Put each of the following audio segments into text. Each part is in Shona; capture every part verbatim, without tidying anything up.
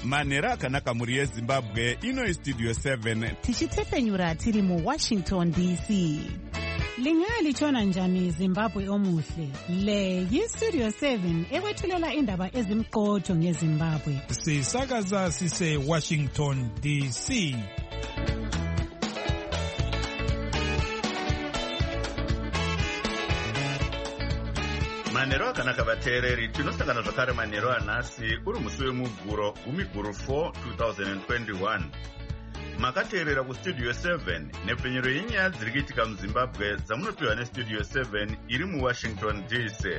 manhero akanaka mhuri yezimbabwe. Ino Studio seven tichitepfenyura tiri muWashington D C. Lingalitshona njani Zimbabwe omuhle? Le yiStudio seven ekwethulela indaba ezimqotho ngeZimbabwe. Sisakaza sise Washington D C. Manhero akanaka vateereri, tinosangana zvakare manhero anhasi uri musi wemuguro gumiguru four twenty twenty-one. Makateerera kuStudio seven nepfenyuro yenyaya dziri kuitika muZimbabwe dzamunopiwa neStudio seven iri muWashington D C.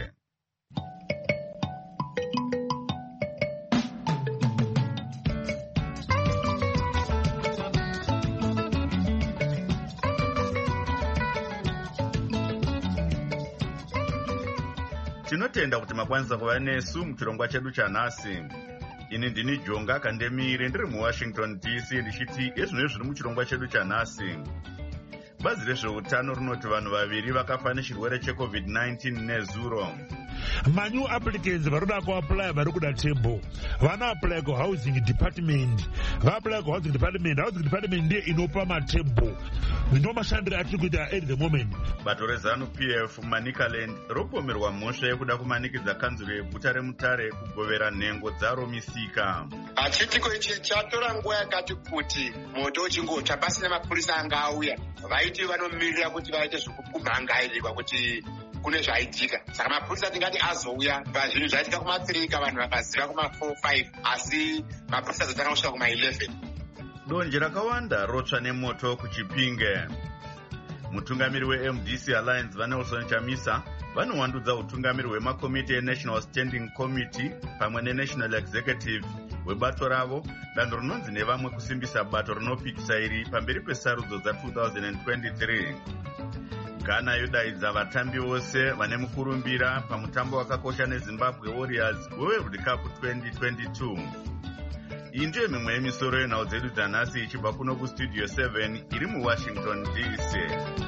Tinotenda kuti makwanisa kuva nesu muchirongwa chedu chanhasi. Ini ndini Jonga Kandemire ndiri muWashington D C ndichiti ezvino zviri muchirongwa chedu chanhasi. Bazi rezveutano rinoti vanhu vaviri vakafa nechirwere checovid nineteen nezuro. Manu applicants varoda kuapply vari kuda table vana apply ku housing department va apply ku housing department housing department ndiye inopa matable ndo mashandiro atiri kuita at the moment. Bato rezanu P F Manicaland ropomerwa mhosva yekuda kumanikidza kanzuro yeguta reMutare kugovera nhengo dzaro misika. Achitiko ichi chatora nguva yakati kuti moto uchingotsva pasina mapurisa anga auya vaiti vanomirira kuti vaite zvekukumhangairirwa kuti kune zvaitika. Saka mapurisa tingati azouya pazvinhu zvaitika kumatirika vanhu vakaziva kuma four five asi mapurisa azotanga kusvika kuma eleven. Donje rakawanda rotsva nemoto kuChipinge. Mutungamiri weM D C Alliance vaNelson Chamisa vanowandudza utungamiri hwemakomiti eNational Standing Committee pamwe neNational Executive webato ravo danho rinonzi nevamwe kusimbisa bato rinopikisa iri pamberi pesarudzo dza twenty twenty-three. Ghana yodaidza vatambi vose vane mukurumbira pamutambo wakakosha neZimbabwe Warriors weWorld Cup twenty twenty-two. Iyi ndiyo mimwe yemisoro yenhau dzedu dzanhasi ichibva kuno kuStudio seven iri muWashington D C.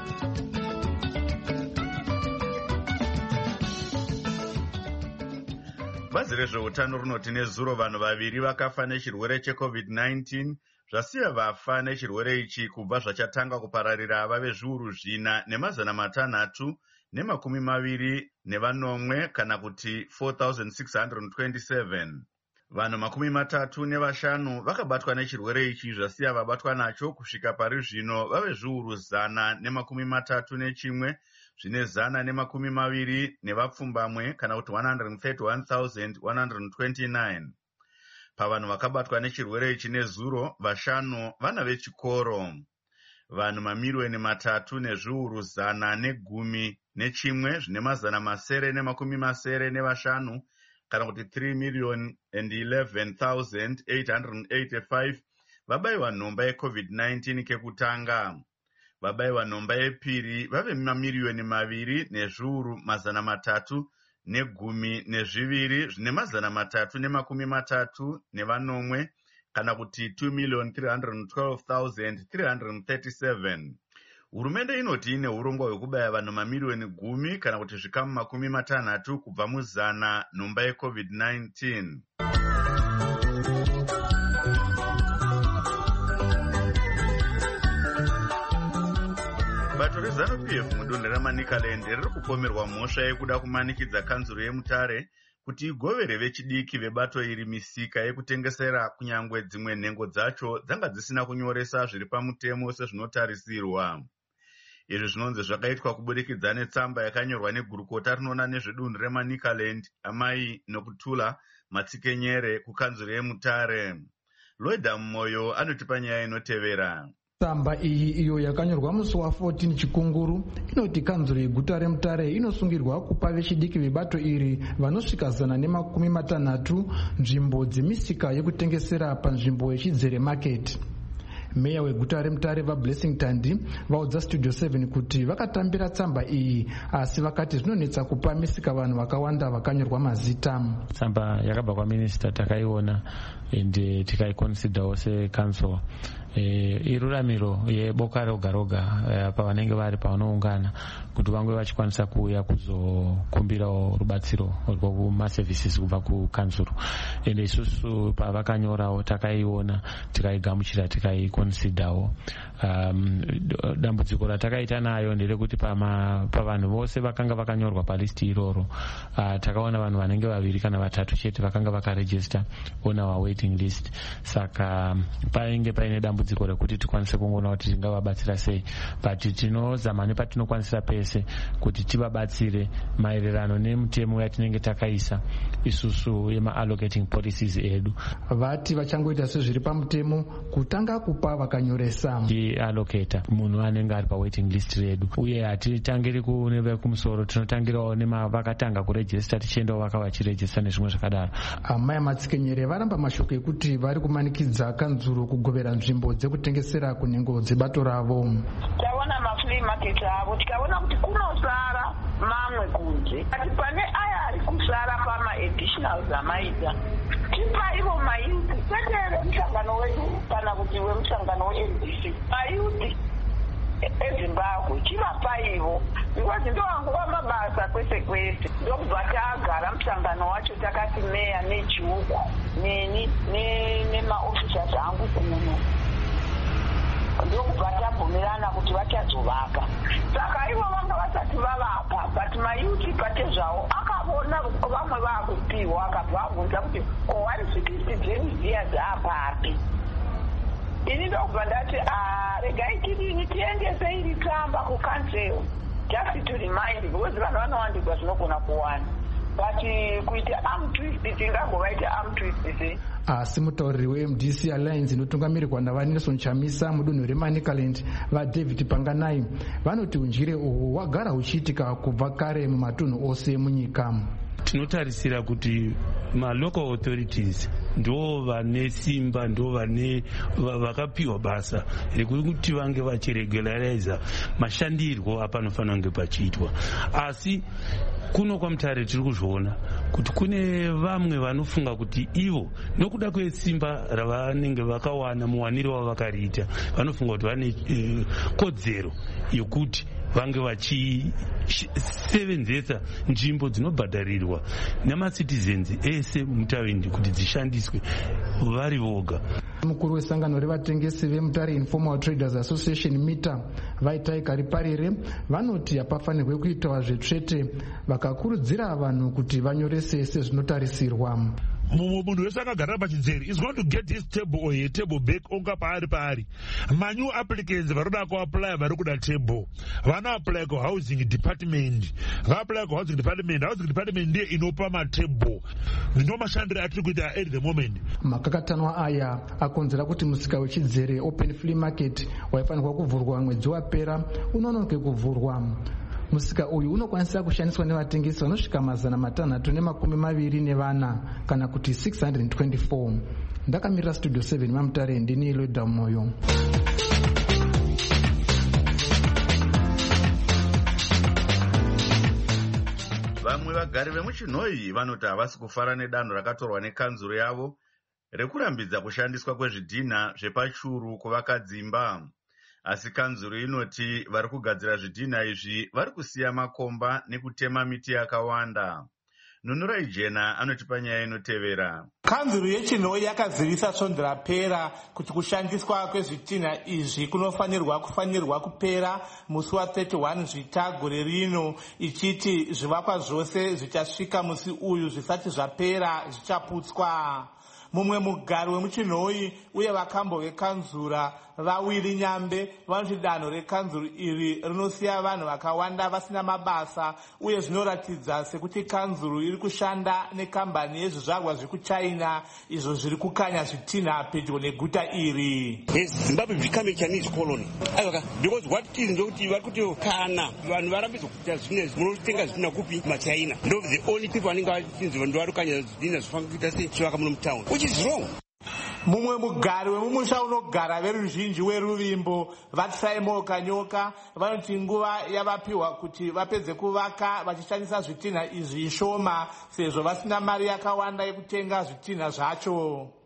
Bazi rezveutano rinoti nezuro vanhu vaviri vakafa nechirwere checovid nineteen zvasiya vafa nechirwere ichi kubva zvachatanga kupararira vave zviuru zvina nemazana matanhatu nemakumi maviri nevanomwe kana kuti four thousand six hundred twenty-seven. Vanhu makumi matatu nevashanu vakabatwa nechirwere ichi zvasiya vabatwa nacho kusvika pari zvino vave zviuru zana nemakumi matatu nechimwe zvine zana nemakumi maviri nevapfumbamwe kana kuti one hundred thirty-one thousand one hundred twenty-nine. Pavanhu vakabatwa nechirwere ichi nezuro vashanu vana vechikoro. Vanhu mamiliyoni matatu nezviuru zana negumi nechimwe zvine mazana masere nemakumi masere nevashanu kana kuti three million and eleven thousand eight hundred eighty-five vabayiwa nhomba yecovid nineteen kekutanga. Vabayiwa nhomba yepiri vave mamiliyoni maviri nezviuru mazana matatu negumi nezviviri zvine mazana matatu nemakumi matatu nevanomwe kana kuti two million three hundred twelve thousand three hundred thirty-seven. Hurumende inoti ine urongwa hwekubaya vanhu mamiliyoni gumi kana kuti zvikamu makumi matanhatu kubva muzana nhomba yecovid nineteen. Bato rezanu P F mudonhe raManicaland riri kupomerwa mhosva yekuda kumanikidza kanzuro yeMutare kuti igovere vechidiki vebato iri misika yekutengesera kunyangwe dzimwe nhengo dzacho dzanga dzisina kunyoresa zviri pamutemo sezvinotarisirwa. Izvi zvinonzi zvakaitwa kubudikidza netsamba yakanyorwa negurukota rinoona nezvedunhu reManicaland amai Nokutula Matsikenyere kukanzuro yeMutare. Loida Moyo anotipa nyaya inotevera. Tsamba iyi iyo yakanyorwa musi wa fourteen Chikunguru inoti kanzuro yeguta reMutare inosungirwa kupa vechidiki vebato iri vanosvika zana nemakumi matanhatu nzvimbo dzemisika yekutengesera panzvimbo yechidzere market. Meya weguta reMutare vaBlessing Tandi vaudza Studio seven kuti vakatambira tsamba iyi asi vakati zvinonetsa kupa misika vanhu vakawanda vakanyorwa mazita. Tsamba yakabva kwaminista takaiona ende tikaiconsiderawo secouncil iruramiro yeboka roga roga pavanenge vari pavanoungana kuti vange vachikwanisa kuuya kuzokumbirawo rubatsiro rwekumaservices kubva kukanzuro. Ende isusu pavakanyorawo takaiona tikaigamuchira tikaikonsidhawo. Um, dambudziko ratakaita nayo nderekuti pavanhu vose vakanga vakanyorwa palisti iroro uh, takaona vanhu vanenge vaviri kana vatatu chete vakanga vakarejista on our waiting list. Saka painge paine dambudziko rekuti tikwanise kungoona kuti tingavabatsira sei, but tinozama nepatinokwanisira pese kuti tivabatsire maererano nemutemo yatinenge takaisa isusu yema-allocating policies edu. Vati vachangoita sezviri pamutemo kutanga kupa vakanyoresa allocata munhu anenge ari pawaiting list redu, uye hatitangiri kune vekumusoro, tinotangirawo nevakatanga kurejista tichiendawo vakava vachirejista nezvimwe zvakadaro. Amai Matsikonyere varamba mashoko ekuti vari kumanikidza kanzuro kugovera nzvimbo dzekutengesera kunhengo dzebato ravo. Taona maflea market avo tikaona kuti kunosara mamwe kunze, ati pane aya ari kusara pama-additionals amaita tipa ivo mayuti kwete mushangano wedu kana kuti wemushangano we-N D C mayuti eZimbabwe chivapa ivo because ndowanguva mabasa kwese kwese. Ndokubva tagara mushangano wacho takati meya nejuku neni nemaofficers angu kuno ndokubva tabvumirana kuti vachazovaka. Saka ivo vanga vasati vavapa but mayuti pate zvavo akavona vamwe vakupiwa akabva abvunza kuti owari sixty dzemiziya dzaapapi. Ini ndokubva ndati regai tidini tiendese iri tsamba kukansel just to remind because vanhu vanowandirwa zvinogona kuwana but kuita arm twist tingangovaita arm twist sei. Asi mutauriri we-M D C Alliance inotungamirirwa naVanelson Chamisa mudunhu reManicaland vaDavid Panganai vanoti unjire uhwu hwagara huchiitika kubva kare mumatunhu ose munyika. Tinotarisira kuti ma-local authorities ndo vane simba, ndo vane vakapiwa basa rekuti vange vachiregulariza mashandirwo apanofanira kunge pachiitwa. Asi kuno kwaMutare tiri kuzviona kuti kune vamwe vanofunga kuti ivo nokuda kwesimba ravanenge vakawana muwanire wavakariita vanofunga kuti vane uh, kodzero yokuti vange vachisevenzesa nzvimbo dzinobhadharirwa nemacitizens ese mutawindi kuti dzishandiswe vari voga. Mukuru wesangano revatengesi veMutare Informal Traders Association MITA Vaitai Kariparire vanoti hapafanirwe kuitawa zvetsvete, vakakurudzira vanhu kuti vanyorese sezvinotarisirwa. Munhu wese akagara pachizere is going to get his table or a table back onga paari paari. Manyu applicants varoda kuapply vari kuda table vana apply ku housing department, vaapply ku housing department. Housing department ndiye inopa matable. Ndino mashandiro atiri kuita at the moment. Makakatanwa aya akonzera kuti musika wechizere open flea market waifanirwa kuvhurwa mwedzi wapera unonoke kuvhurwa. Musika uyu unokwanisa kushandiswa nevatengesi vanosvika mazana matanhatu nemakumi maviri nevana kana kuti six hundred twenty-four. Ndakamirira studio seven maMutare ndini Loida Moyo. Vamwe vagari vemuchinhoyi vanoti havasi kufara nedanho rakatorwa nekanzuro yavo rekurambidza kushandiswa kwezvidhina zvepachuru kuvakadzimba. Asi kanzuro inoti vari kugadzira zvidhina izvi vari kusiya makomba nekutema miti yakawanda. Nunurai Jena anotipa nyaya inotevera. Kanzuro yechinhoyi yakazivisa svondo rapera kuti kushandiswa kwezvidhina izvi kunofanirwa kufanirwa kupera musi wa31 Zvita gore rino, ichiti zvivakwa zvose zvichasvika musi uyu zvisati zvapera zvichaputswa. Mumwe mugari wemuchinhoyi uye vakambo vekanzura vawiri Nyambe vanoti danho rekanzuro iri rinosiya vanhu vakawanda vasina mabasa uye zvinoratidza sekuti kanzuro iri kushanda nekambani yezvizvarwa zvekuChina izvo zviri kukanya zvitinha pedyo neguta iri. Zimbabwe become a Chinese colony. Because what it is ndokuti vari kuti kana vanhu varambidzwa kuita zvinezvi munotenga zvidhina kupi maChina. Ndo the only people vanenge vachinzi vanhu vari kukanya zvidhina zvifanira kuita sechivaka muno mutown. Which is wrong. Mumwe mugari wemumusha unogara veruzhinji weruvimbo vati Simon Kanyoka vanoti nguva yavapiwa kuti vapedze kuvaka vachishandisa zvitinha izvi ishoma sezvo vasina mari yakawanda yekutenga zvitinha zvacho.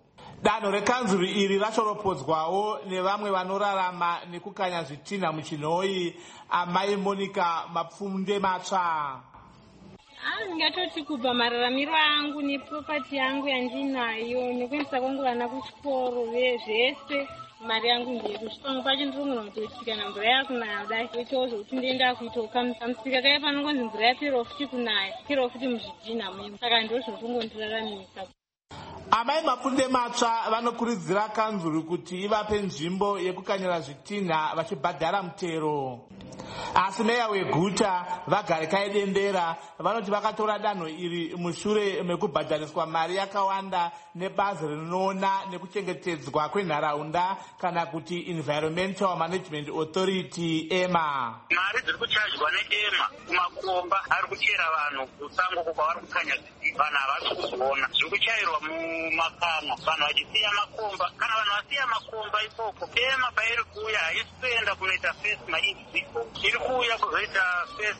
danho rekanzuru iri rashoropodzwawo nevamwe vanorarama nekukanya zvitinha muchinhoi. Amai Monica Mapfunde Matsva: ndingatoti kubva mararamiro angu nepropati yangu yandinayo nekuendesa kwangu vana kuchikoro zvese mari yangu ndeyeku pamwe pacho ndinogona kutoti kana mvura yakunaya kudai oitawo zvokuti ndienda kuitawo kamusika kaya panongonzi mvura yaperawo futi kunaya perawo futi muzvidhinha memo, saka ndo zvokungondiraramisa. Amai Mapfunde Matsva vanokurudzira kanzuru kuti ivape nzvimbo yekukanyira zvitinha vachibhadhara mutero. Asi meya weguta Vagarekai Dendera vanoti vakatora danho iri mushure mekubhadhariswa mari yakawanda nebazi rinoona nekuchengetedzwa kwenharaunda kana kuti Environmental Management Authority EMA. Mari dziri kuchajwa neEMA kumakomba ari kuchera vanhu kusango kubva vari kukanya zvitinha, vanhu havasi kuzoona zviri kuchairwa mumakanga, vanhu vachisiya makomba. Kana vanhu vasiya makomba ikoko, EMA pairi kuuya haisi kuenda kunoita first mainzipo, iri kuuya kuzoita first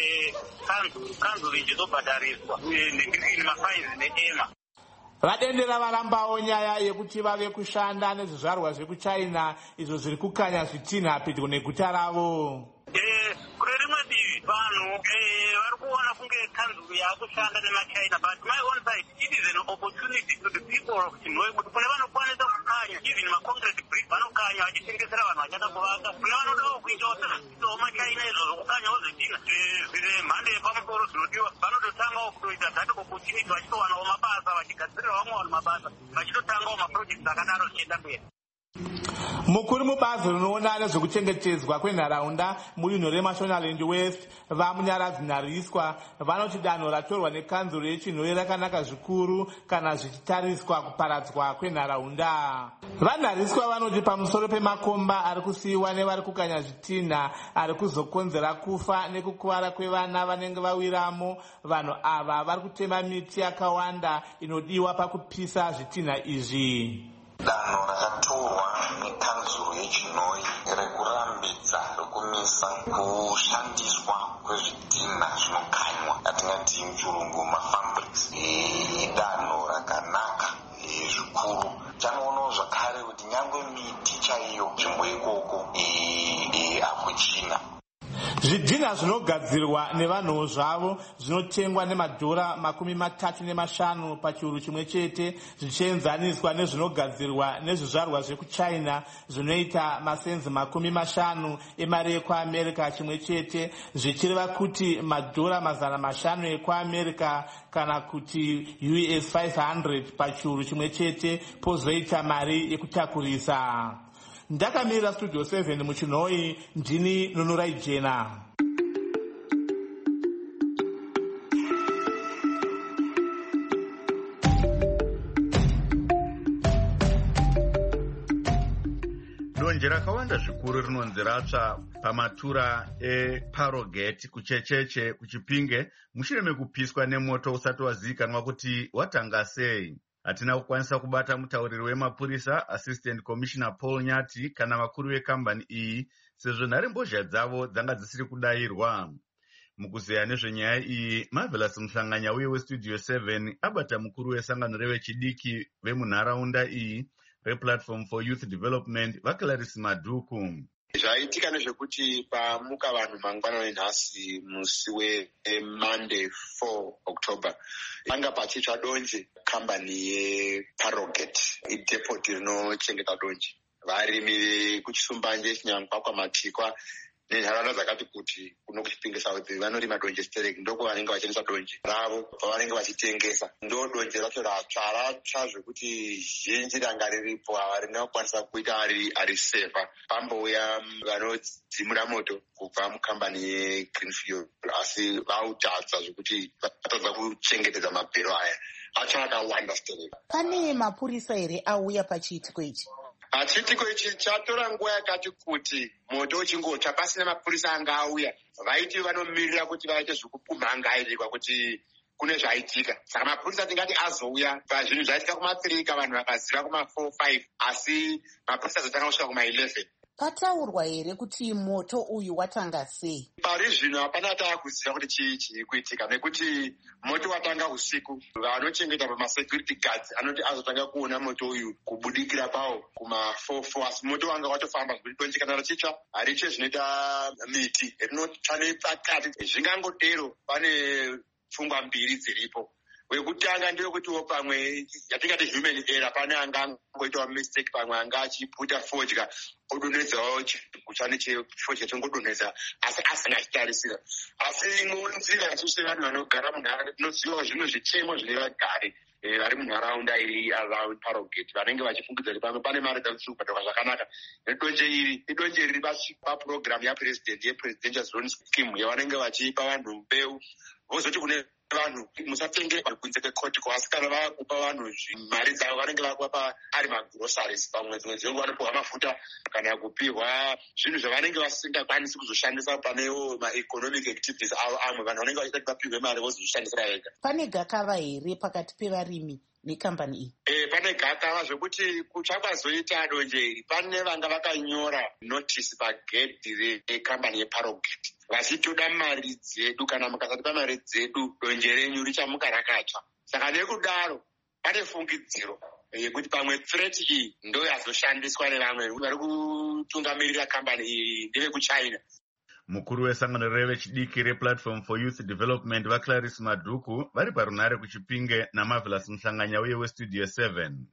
kanzuru ichizobhadhariswa nekuini mafaizi neEMA. Vadendera varambawo nyaya yekuti vave kushanda nezvizvarwa zvekuchina izvo zviri kukanya zvitinha pedyo neguta ravo. Kune rimwe divi vanhu vari kuona kunge kanzuru yaakushanda nemachina, but my own side it is an opportunity to the people of Chinhoi kuti kune vanokwanisa kukanya even maconcrete brick vanokanya vachitengesera vanhu vachada kuvaka. Kune vanodawo kuitawo sezvizvitawo machina izvo zvokukanyawo zvitinha zvine mhando yepamusoro zvinodiwa, vanototangawo kutoita that opportunity vachitowanawo mabasa vachigadzirira vamwe vanhu mabasa vachitotangawo maprojects akadaro zvichienda mberi. Mukuru mubazi rinoona nezvekuchengetedzwa kwenharaunda mudunhu reMashonaland West vamunyaradzi Nhariswa vanoti danho ratorwa nekanzuru yeChinhoi rakanaka zvikuru kana zvichitariswa kuparadzwa kwenharaunda. VaNhariswa vanoti pamusoro pemakomba ari kusiyiwa nevari kukanya zvitinha ari kuzokonzera kufa nekukuvara kwevana vanenge vawiramo, vanhu ava vari kutema miti yakawanda inodiwa pakupisa zvitinha izvi. Danho rakatorwa nekanzuru yeChinhoi rekurambidza rekumisa kushandiswa kwezvidhinha zvinokanywa atingati muchirungu mafabrics idanho rakanaka zvikuru. Tanoonawo zvakare kuti nyangwe miti chaiyo nzvimbo ikoko hakuchina. Zvidhinha zvinogadzirwa nevanhuwo zvavo zvinotengwa nemadhora makumi matatu nemashanu pachiuru chimwe chete, zvichienzaniswa nezvinogadzirwa nezvizvarwa zvekuchina zvinoita masenzi makumi mashanu emari yekuamerica chimwe chete, zvichireva kuti madhora mazana mashanu ekuamerica kana kuti U S five hundred pachiuru chimwe chete, pozoita mari yekutakurisa. Ndakamirira Studio seven muChinhoi, ndini Nunurai Jena. Donje rakawanda zvikuru rinonzi ratsva pamatura eParrogate kuchecheche kuChipinge mushure mekupiswa nemoto usati wazivikanwa kuti watanga sei. Hatina kukwanisa kubata mutauriri wemapurisa Assistant Commissioner Paul Nyati kana vakuru vekambani iyi sezvo nharembozha dzavo dzanga dzisiri kudayirwa. Mukuzeya nezvenyaya iyi, Marvelous Muhlanganya uye weStudio seven abata mukuru wesangano revechidiki vemunharaunda iyi rePlatform for Youth Development vaClarisse Madhuku. Zvaitika nezvekuti pamuka vanhu mangwanani nhasi musi weMonday four October panga pachitsva donje kambani yeParrogate idepoti rinochengeta donje. Varimi kuchisumbanje Chinyankwakwa Matikwa nenharaunda dzakati kuti kuno kuChipinge South vanorima donje stereki, ndoko vanenge vachishandisa donje ravo pavanenge vachitengesa. Ndo donje racho ratsva ratsva zvekuti zhinji ranga riripo havarina kukwanisa kuita ari sefa. Pambouya vanodzimura moto kubva mukambani yeGreenfield asi vautadza zvekuti vatadza kuchengetedza mabhero aya. Atsva akawanda stereki. Pane mapurisa here auya pachiitiko ichi? Chiitiko ichi chatora nguva yakati kuti moto uchingotsva pasina mapurisa anga auya. Vaiti vanomirira kuti vaite zvokumhangairirwa kuti kune zvaitika. Saka mapurisa tingati azouya pazvinhu zvaitika kuma three vanhu vakaziva kuma four five asi mapurisa azotanga kusvika kuma eleven. pataurwa here kuti moto uyu watanga sei? Pari zvino hapana taakuziva kuti chii chiri kuitika, nekuti moto watanga usiku. Vanochengeta pamasecurity guards anoti azotanga kuona moto uyu kubudikira pawo kuma four four, asi moto wanga watofamba zvekuti donje kana richitsva haricho zvinoita miti rinotsva nepakati. Zvingangodero pane pfungwa mbiri dziripo. Wekutanga ndeyekutiwo pamwe yatingati human error, pane anga angoitawo mistake, pamwe anga achiputa fodya odonedzawo chigucha nechefodya chongodonedza asi asina achitarisira. Asi imwe nzira isusu sevanhu vanogara munharaunda tinozivawo zvimwe zvichemo zvine vagari vari munharaunda iri around Parrogate vanenge vachifungidza kuti pamwe pane mari dzari kubhadharwa zvakanaka. Nedonje iri idonje riri paprogramu yapresident yepresidential zone scheme yavanenge vachipa vanhu mbeu, vozoti kune vanhu musatenge kunze kwekotiko, asi kana vakupa vanhu mari dzavo vanenge vakupa ari magrosaries pamwedzi mwedzi wengu vanopiwa mafuta kana kupiwa zvinhu zvavanenge vasingakwanisi kuzoshandisa panewo maeconomic activities avo. Amwe vanhu vanenge vachida kuti vapihwe mari vozozvishandisira vega. Pane gakava here pakati pevarimi nekambani iyi? E, pane gakava zvekuti kuchakwazoita donje iri pane vanga vakanyora notice pagedhi rekambani yeParrogate vachitoda mari dzedu, kana mukasatipa mari dzedu donje renyu richamuka rakatsva. Saka nekudaro pane fungidziro yekuti pamwe threat iyi ndo yazoshandiswa nevamwe vari kutungamirira kambani iyi ndevekuchina. Mukuru wesangano revechidiki replatform for youth development vaClarice Madhuku vari parunare kuChipinge naMarvelous Muhlanganya uye westudio seven.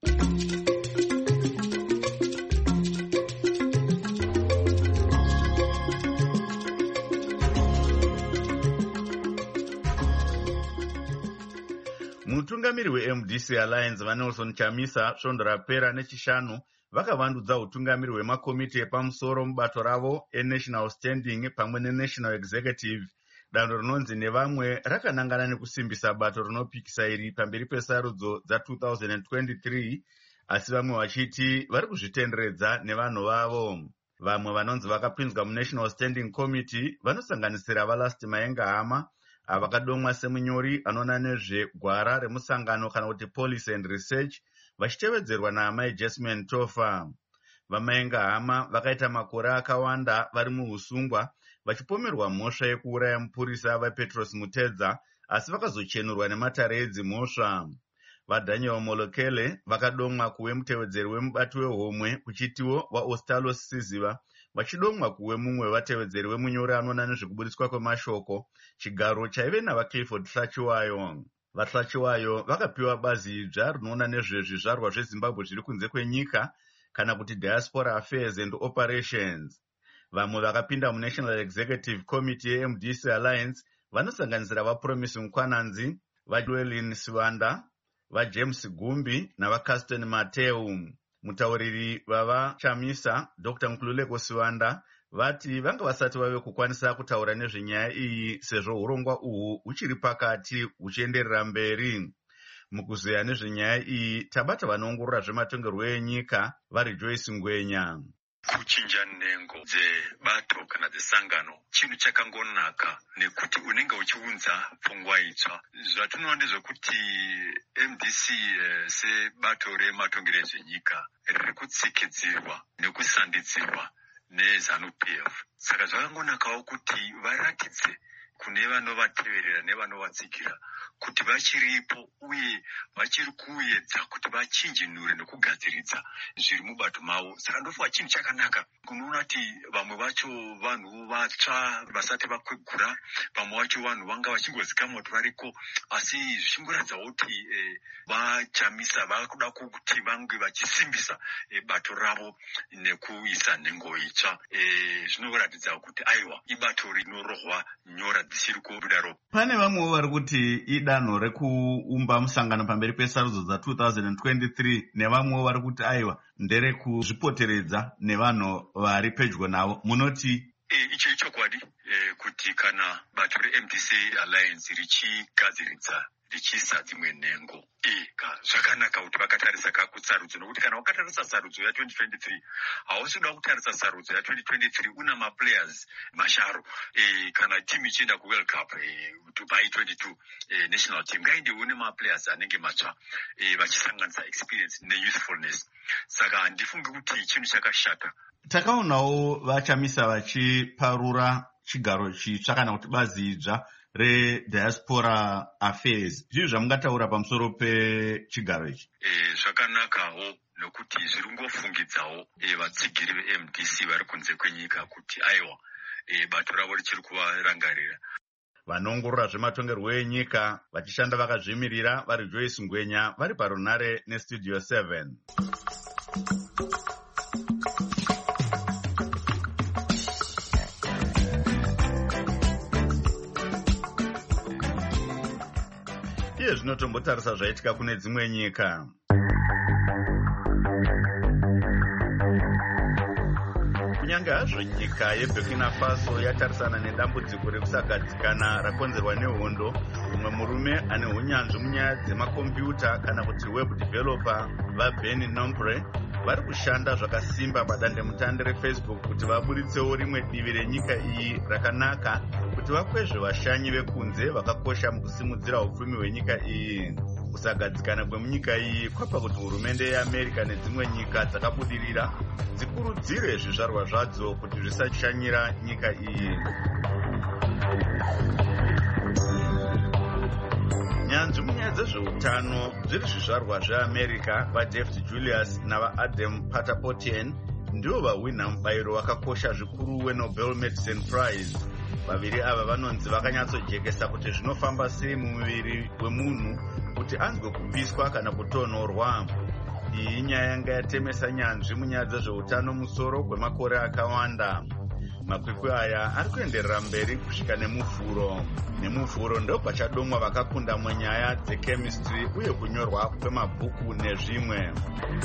Mutungamiri weM D C Alliance vaNelson Chamisa svondo rapera nechishanu vakavandudza utungamiri hwemakomiti epamusoro mubato ravo eNational Standing pamwe neNational Executive. Dando rinonzi nevamwe rakanangana nekusimbisa bato rinopikisa iri pamberi pesarudzo dza-twenty twenty-three, asi vamwe vachiti vari kuzvitenderedza nevanhu vavo. Vamwe vanonzi vakapinzwa muNational Standing Committee vanosanganisira vaLast Maenga Hama avakadomwa semunyori anoona nezvegwara remusangano kana kuti Policy and Research, vachitevedzerwa naamai Jasmine Tofa. Vamaenga Hama vakaita makore akawanda vari muusungwa vachipomerwa mhosva yekuuraya mupurisa vaPetros Mutedza, asi vakazochenurwa nematare edzimhosva. VaDaniel Molokele vakadomwa kuve mutevedzeri wemubati wehomwe kuchitiwo waOstalos Siziva, vachidomwa kuve mumwe wevatevedzeri wemunyori anoona nezvekubudiswa kwemashoko, chigaro chaive navaClifford Hlachiwayo. VaHlachiwayo vakapiwa bazi idzva rinoona nezvezvizvarwa zveZimbabwe zviri kunze kwenyika kana kuti Diaspora Affairs and Operations. Vamwe vakapinda muNational Executive Committee yeM D C Alliance vanosanganisira vaPromise Mukwananzi, vaDwelin Siwanda, vaJames Gumbi navaCaston Mateu. Mutauriri vavaChamisa Doctor Nkululeko Siwanda vati vanga vasati vave kukwanisa kutaura nezvenyaya iyi sezvo urongwa uhu uchiri pakati huchienderera mberi. Mukuzeya nezvenyaya iyi tabata vanoongorora zvematongerwo enyika vaRejoice Ngwenya. Kuchinja nhengo dzebato kana dzesangano chinhu chakangonaka nekuti unenge uchiunza pfungwa itsva. Zvatinoona ndezvekuti M D C eh, sebato rematongero ezvenyika riri kutsikidzirwa nekusandidzirwa neZANU-P F. Saka zvakangonakawo kuti varatidze kune vanovateverera nevanovatsikira kuti vachiripo uye vachiri kuedza kuti vachinjinure nekugadziridza zviri mubato mavo. Saka ndofunga chinhu chakanaka. Kunoona kuti vamwe vacho vanhu vatsva vasati vakwegura, vamwe vacho vanhu vanga vachingozikamwa kuti variko, asi zvichingoratidzawo kuti eh, vaChamisa vakuda kuti vange vachisimbisa eh, bato ravo nekuisa nhengo itsva. Eh, zvinoratidza kuti aiwa ibato rinorohwa nyora dzisiri kubuda ropa. Pane vamwe vari kuti idanho rekuumba musangano pamberi pesarudzo dza-twenty twenty-three nevamwe vari kuti aiwa ndere kuzvipoteredza nevanhu vari pedyo navo. Munoti e, icho ichokwadi e, kuti kana bato reM D C Alliance richigadziridza richiisa dzimwe nhengo e, saka zvakanaka kuti vakatarisa kakutsarudzo, nokuti kana wakatarisa sarudzo ya twenty twenty-three hausuda kutarisa sarudzo ya twenty twenty-three una maplayers masharo e, kana timu ichienda kuworld cup e, Dubai twenty-two e, national team ngainde une maplayers anenge matsva e, vachisanganisa experience neyouthfulness. Saka handifungi kuti chinhu chakashata. Takaonawo vachamisa vachiparura chigaro chitsva kana kuti bazi idzva rediaspora affairs. Zvinhu zvamungataura pamusoro pechigaro ichi? E, zvakanakawo nokuti zviri kungofungidzawo e, vatsigiri ve-M D C vari kunze kwenyika kuti aiwa e, bato ravo richiri kuvarangarira. Vanongorora zvematongerwo enyika vachishanda vakazvimirira vari Joyce Ngwenya vari parunare nestudio seven. Iye zvinotombotarisa zvaitika kune dzimwe nyika. Kunyange hazvo nyika yeBurkina Faso yatarisana nedambudziko rekusagadzikana rakonzerwa nehondo, umwe murume ane unyanzvi munyaya dzemakombiyuta kana kuti web developer vaBeni Nombre vari kushanda zvakasimba padandemutande reFacebook kuti vaburitsewo rimwe divi renyika iyi rakanaka kuti vakwezve vashanyi vekunze vakakosha mukusimudzira upfumi hwenyika iyi. Kusagadzikana kwemunyika iyi kwapa kuti hurumende yeAmerica nedzimwe nyika dzakabudirira dzikurudzire zvizvarwa zvadzo kuti zvisashanyira nyika iyi. Nyanzvi munyaya dzezveutano zviri zvizvarwa zveAmerica vaDavid Julius navaAdam Patapotian ndivo vahwina mubayiro wakakosha zvikuru weNobel Medicine Prize. Vaviri ava vanonzi vakanyatsojekesa kuti zvinofamba sei mumuviri wemunhu kuti anzwe kupiswa kana kutonhorwa. Iyi nyaya yanga yatemesa nyanzvi munyaya dzezveutano musoro kwemakore akawanda. Makwikwi aya ari kuenderera mberi kusvika nemufuro. Nemufuro ndo pachadomwa vakakunda munyaya dzechemistry uye kunyorwa kwemabhuku nezvimwe.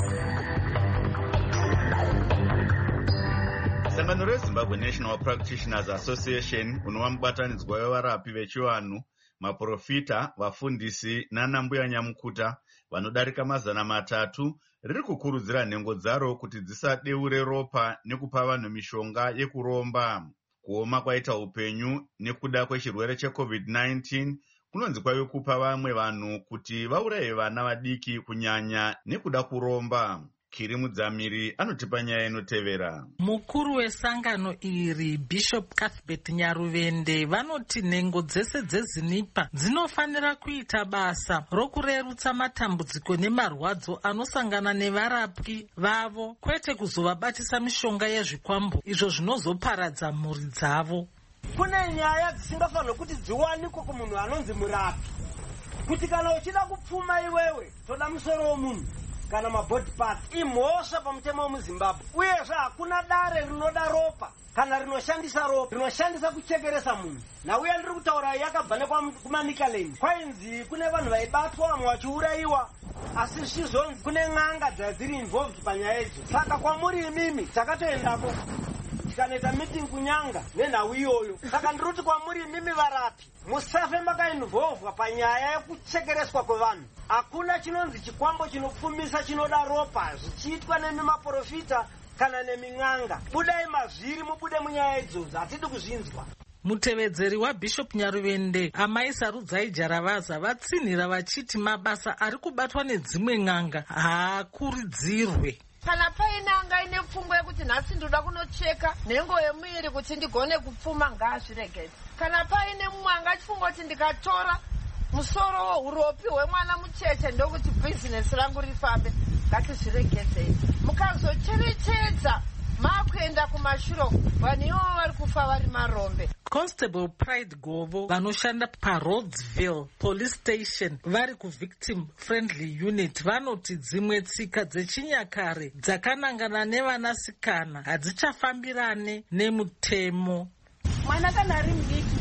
Sangano reZimbabwe National Practitioners Association unova mubatanidzwa wevarapi vechivanhu, maprofita, vafundisi nanambuya nyamukuta vanodarika mazana matatu riri kukurudzira nhengo dzaro kuti dzisadeure ropa nekupa vanhu mishonga yekuromba. Kuoma kwaita upenyu nekuda kwechirwere checovid nineteen kunonzi kwaive kupa vamwe vanhu kuti vauraye vana vadiki kunyanya nekuda kuromba. Kiri Mudzamiri anotipa nyaya inotevera. Mukuru wesangano iri Bishop Cuthbert Nyaruvende vanoti nhengo dzese dzezinipa dzinofanira kuita basa rokurerutsa matambudziko nemarwadzo anosangana nevarapwi vavo, kwete kuzovabatisa mishonga yezvikwambo izvo zvinozoparadza mhuri dzavo. Kune nyaya dzisingafanirwi kuti dziwanikwe kumunhu anonzi murapi, kuti kana uchida kupfuma iwewe toda musoro womunhu kana mabody parts imhosva pamutemo wemuZimbabwe. Uyezve hakuna dare rinoda ropa kana rinoshandisa ropa rinoshandisa kuchekeresa munhu. Nauya ndiri kutaura yakabva nekumaNicaland kwainzi kune vanhu vaibatwa vamwe vachiurayiwa, asi zvizonzi kune n'anga dzadziri involved panyaya idzo. Saka kwamuri imimi takatoendako tikanoita meeting kunyanga nenhau iyoyo. Saka ndiri kuti kwamuri imimi varapi musafe makainvolvwa panyaya yekuchekereswa kwevanhu. Hakuna chinonzi chikwambo chinopfumisa chinoda ropa zvichiitwa nemimaprofita kana neming'anga. Budai mazviri mubude munyaya idzodzo, hatidi kuzvinzwa. Mutevedzeri waBishop Nyaruvende Amai Sarudzai Jaravaza vatsinhira vachiti mabasa ari kubatwa nedzimwe n'anga haakuridzirwe. Kana paine anga ine pfungwa yekuti nhasi ndoda kunocheka nhengo yemuviri kuti ndigone kupfuma ngaazviregedze. Kana paine mumwe angachifunga kuti ndikatora musoro uropi hwemwana mucheche ndokuti bhizinesi rangu rifambe, ngatizviregedzei. Mukazocherechedza makuenda kumashure vanhu ivo vari kufa vari marombe. Constable Pride Govo vanoshanda paRhodsville Police Station vari kuvictim friendly unit vanoti dzimwe tsika dzechinyakare dzakanangana nevanasikana hadzichafambirane nemutemo. Mwana kana ari mudiki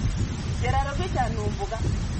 jera rokuita nhumbuka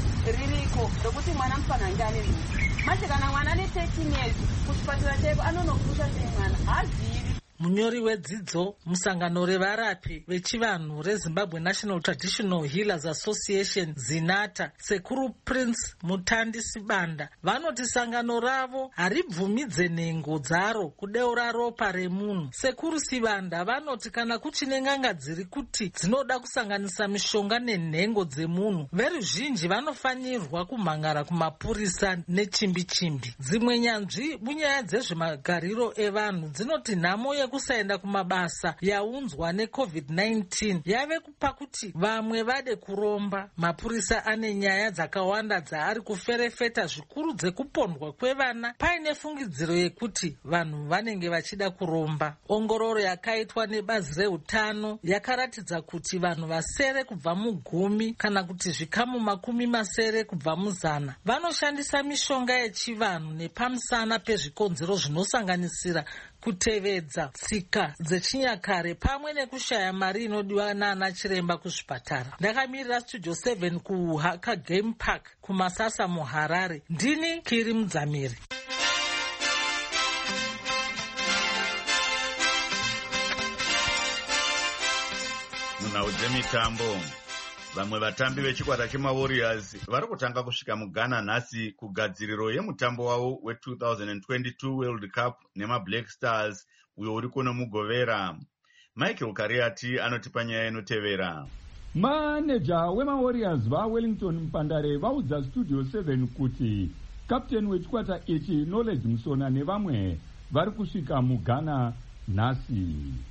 ririko rokuti mwana mufana njani rini. Manje kana mwana ane thirteen years kuchipatara chaipo anonopusha sei mwana hazivi. Munyori wedzidzo musangano revarapi vechivanhu reZimbabwe National Traditional Healers Association ZINATA, Sekuru Prince Mutandi Sibanda, vanoti sangano ravo haribvumidze nhengo dzaro kudeura ropa remunhu. Sekuru Sibanda vanoti kana kuchine n'anga dziri kuti dzinoda kusanganisa mishonga nenhengo dzemunhu, veruzhinji vanofanirwa kumhangara kumapurisa nechimbi-chimbi. Dzimwe nyanzvi munyaya dzezvemagariro evanhu dzinoti nhamo yekusaenda kumabasa yaunzwa necovid nineteen yave kupa kuti vamwe vade kuromba. Mapurisa ane nyaya dzakawanda dzaari kuferefeta zvikuru dzekupondwa kwevana paine fungidziro yekuti vanhu vanenge vachida kuromba. Ongororo yakaitwa nebazi reutano yakaratidza kuti vanhu vasere kubva mugumi kana kuti zvikamu makumi masere kubva muzana vanoshandisa mishonga yechivanhu nepamusana pezvikonzero zvinosanganisira kutevedza tsika dzechinyakare pamwe nekushaya mari inodiwa naana chiremba kuzvipatara. Ndakamirira Studio seven kuHaka Game Park kuMasasa muHarare. Ndini Kiri Mudzamiri. Munhau dzemitambo, vamwe vatambi vechikwata chemaWarriors vari kutanga kusvika muGhana nhasi kugadziriro yemutambo wavo we two thousand twenty-two World Cup nemaBlack Stars uyo uri kuno mugovera. Michael Kariati anotipa nyaya inotevera. Maneja wemaWarriors vaWellington Mpandare vaudza Studio seven kuti kapteni wechikwata ichi Knowledge Musona nevamwe vari kusvika muGhana nhasi.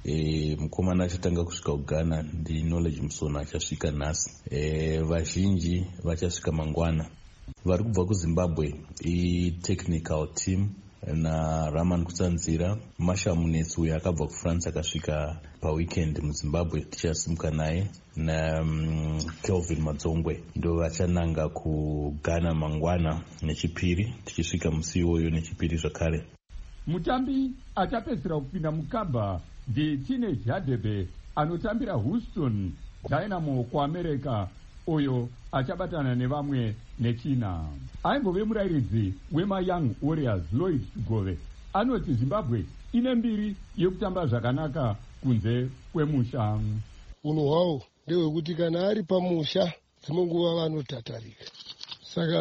E, mukomana achatanga kusvika kuGhana ndi Knowledge Musona achasvika nhasi. E, vazhinji vachasvika mangwana. Vari kubva kuZimbabwe i-technical team na Raman Kutsanzira, Masha Munetsi uyo akabva kuFrance akasvika paweekend muZimbabwe tichasimuka naye, na um, Kelvin Madzongwe ndo vachananga kuGhana mangwana nechipiri tichisvika musi iwoyo nechipiri zvakare. Mutambi achapedzera kupinda mukamba ndi Teenage Hadebe anotambira Houston Dynamo kuAmerica, uyo achabatana nevamwe nechina. Aimbove murairidzi wemaYoung Warriors Lloyd Gove anoti Zimbabwe ine mbiri yekutamba zvakanaka kunze kwemusha. Unhu hwawo ndewekuti kana ari pamusha dzimwe nguva vanotatarika, saka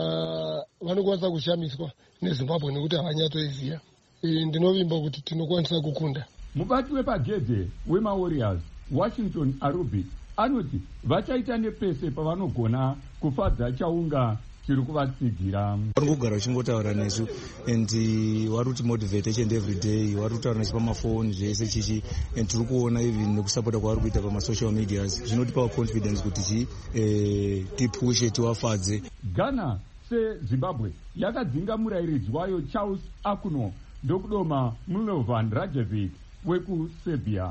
vanokwanisa kushamiswa neZimbabwe nekuti havanyatoiziva. Ndinovimba kuti tinokwanisa kukunda. Mubati wepagedhe wemaWarriors Washington Arubi anoti vachaita nepese pavanogona kufadza chaunga chiri kuvatsigira. Vari kugara vachingotaura nesu and vari kuti motivate each and every day, vari kutaura nesu pamafoni zvese chichi, and tiri kuona even nekusapota kwavari kuita pamasocial medias zvinotipa confidence kuti chi eh, tipushe tiwafadze. Ghana seZimbabwe yakadzinga murairidzi wayo Charles Akuno ndokudoma Milovan Rajevic wekuSerbia.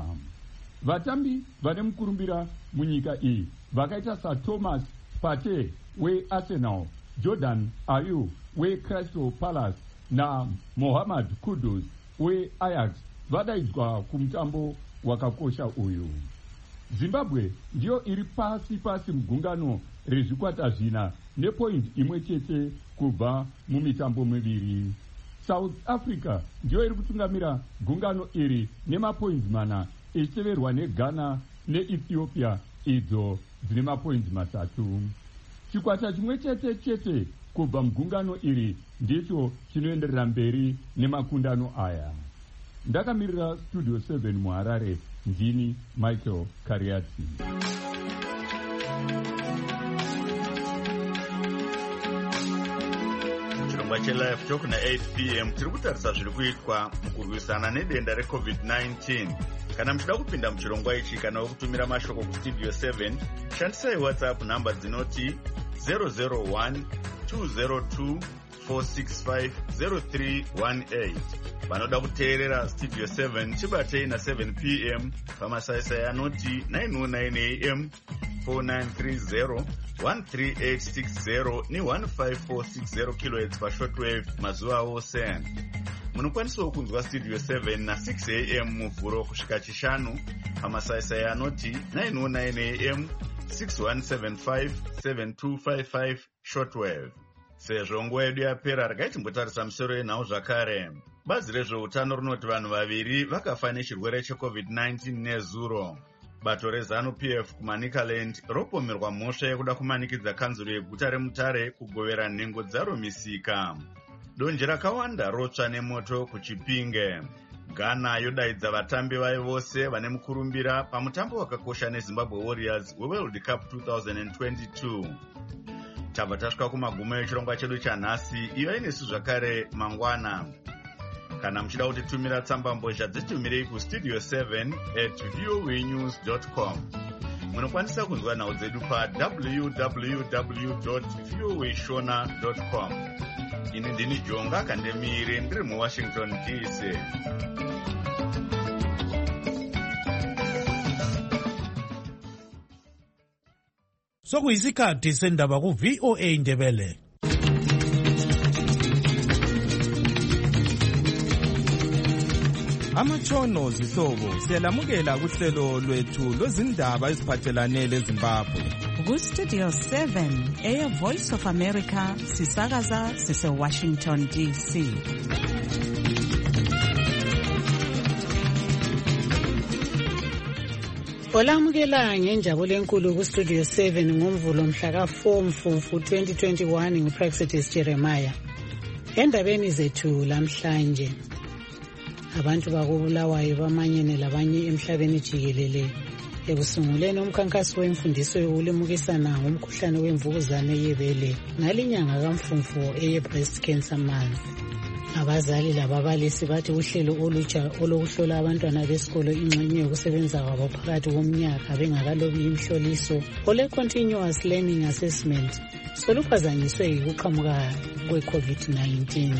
Vatambi vane mukurumbira munyika iyi vakaita saThomas Partey weArsenal, Jordan Ayew weCrystal Palace na Mohamed Kudus weAjax vadaidzwa kumutambo wakakosha uyu. Zimbabwe ndiyo iri pasi pasi mugungano rezvikwata zvina nepoint imwe chete kubva mumitambo miviri. South Africa ndiyo iri kutungamira gungano iri nemapoints mana ichiteverwa neGhana neEthiopia idzo dzine mapoints matatu. Chikwata chimwe chete chete kubva mugungano iri ndicho chinoenderera mberi nemakundano aya. Ndakamirira Studio seven muHarare, ndini Michael Kariati. Chirongwa cheLive Talk na eight p m tiri kutarisa zviri kuitwa mukurwisana nedenda reCovid nineteen. Kana muchida kupinda muchirongwa ichi kana wokutumira mashoko kuStudio seven, shandisai WhatsApp namba dzinoti zero zero one two zero two four six five zero three one eight. Vanoda kuteerera Studio seven chibatei na seven p m pamasaisai anoti nine oh nine a m four nine three zero one three eight six zero ni one five four six zero kilohertz pashortwave mazuva ose. Munokwanisawo kunzwa Studio seven na six a m muvhuro kusvika chishanu pamasaisai anoti nine oh nine a m six one seven five seven two five five shortwave. Sezvo nguva yedu yapera, regai timbotarisa misoro yenhau zvakare. Bazi rezveutano rinoti vanhu vaviri vakafa nechirwere checovid nineteen nezuro. Bato reZanu-P F kuManicaland ropomerwa mhosva yekuda kumanikidza kanzuro yeguta reMutare kugovera nhengo dzaro misika. Donje rakawanda rotsva nemoto kuChipinge. Ghana yodaidza vatambi vayo vose vane mukurumbira pamutambo wakakosha neZimbabwe Warriors weWorld Cup twenty twenty-two. Tabva tasvika kumagumo echirongwa chedu chanhasi, iyo inesu zvakare mangwana. Kana muchida kutitumira tsambambozha dzitumirei kustudio seven at voanews dot com. Munokwanisa kunzwa nhau dzedu pa w w w dot voashona dot com. Ini ndini Jonga Kandemire ndiri muWashington D C. Sokuyisikhathi sendaba ku V O A Ndebele. Amatshono zihlobo siyalamukela kuhlelo lwethu lwezindaba eziphathelane leZimbabwe. Ku Studio seven eya Voice of America sisakaza sise Washington D C. Olamukela ngenjabulo enkulu ku Studio seven ngomvulo mhla ka four Mfumfu twenty twenty-one nguPraxedis Jeremiah. Endabeni zethu lamhlanje, abantu bakubulawayo bamanyene labanye emhlabeni jikelele ekusunguleni umkhankaso wemfundiso yokulimukisana ngomkhuhlane wemvukuzane yebele ngalinyanga kaMfumfu eye Breast Cancer Month. Abazali lababalisi bathi uhlelo olutsha olokuhlola abantwana besikolo ingxenye yokusebenza kwabo phakathi komnyaka bengakalobi imhloliso ole Continuous Learning Assessment soluphazanyiswe yikuqhamuka kwe-COVID nineteen.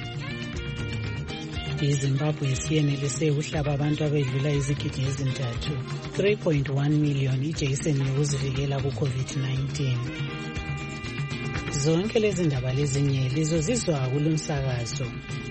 iZimbabwe siyenelise ukuhlaba abantu abedlula izigidi ezintathu three point one million ijekiseni yokuzivikela ku-COVID nineteen. Zonke lezi ndaba lezinye lizozizwa kulomsakazo.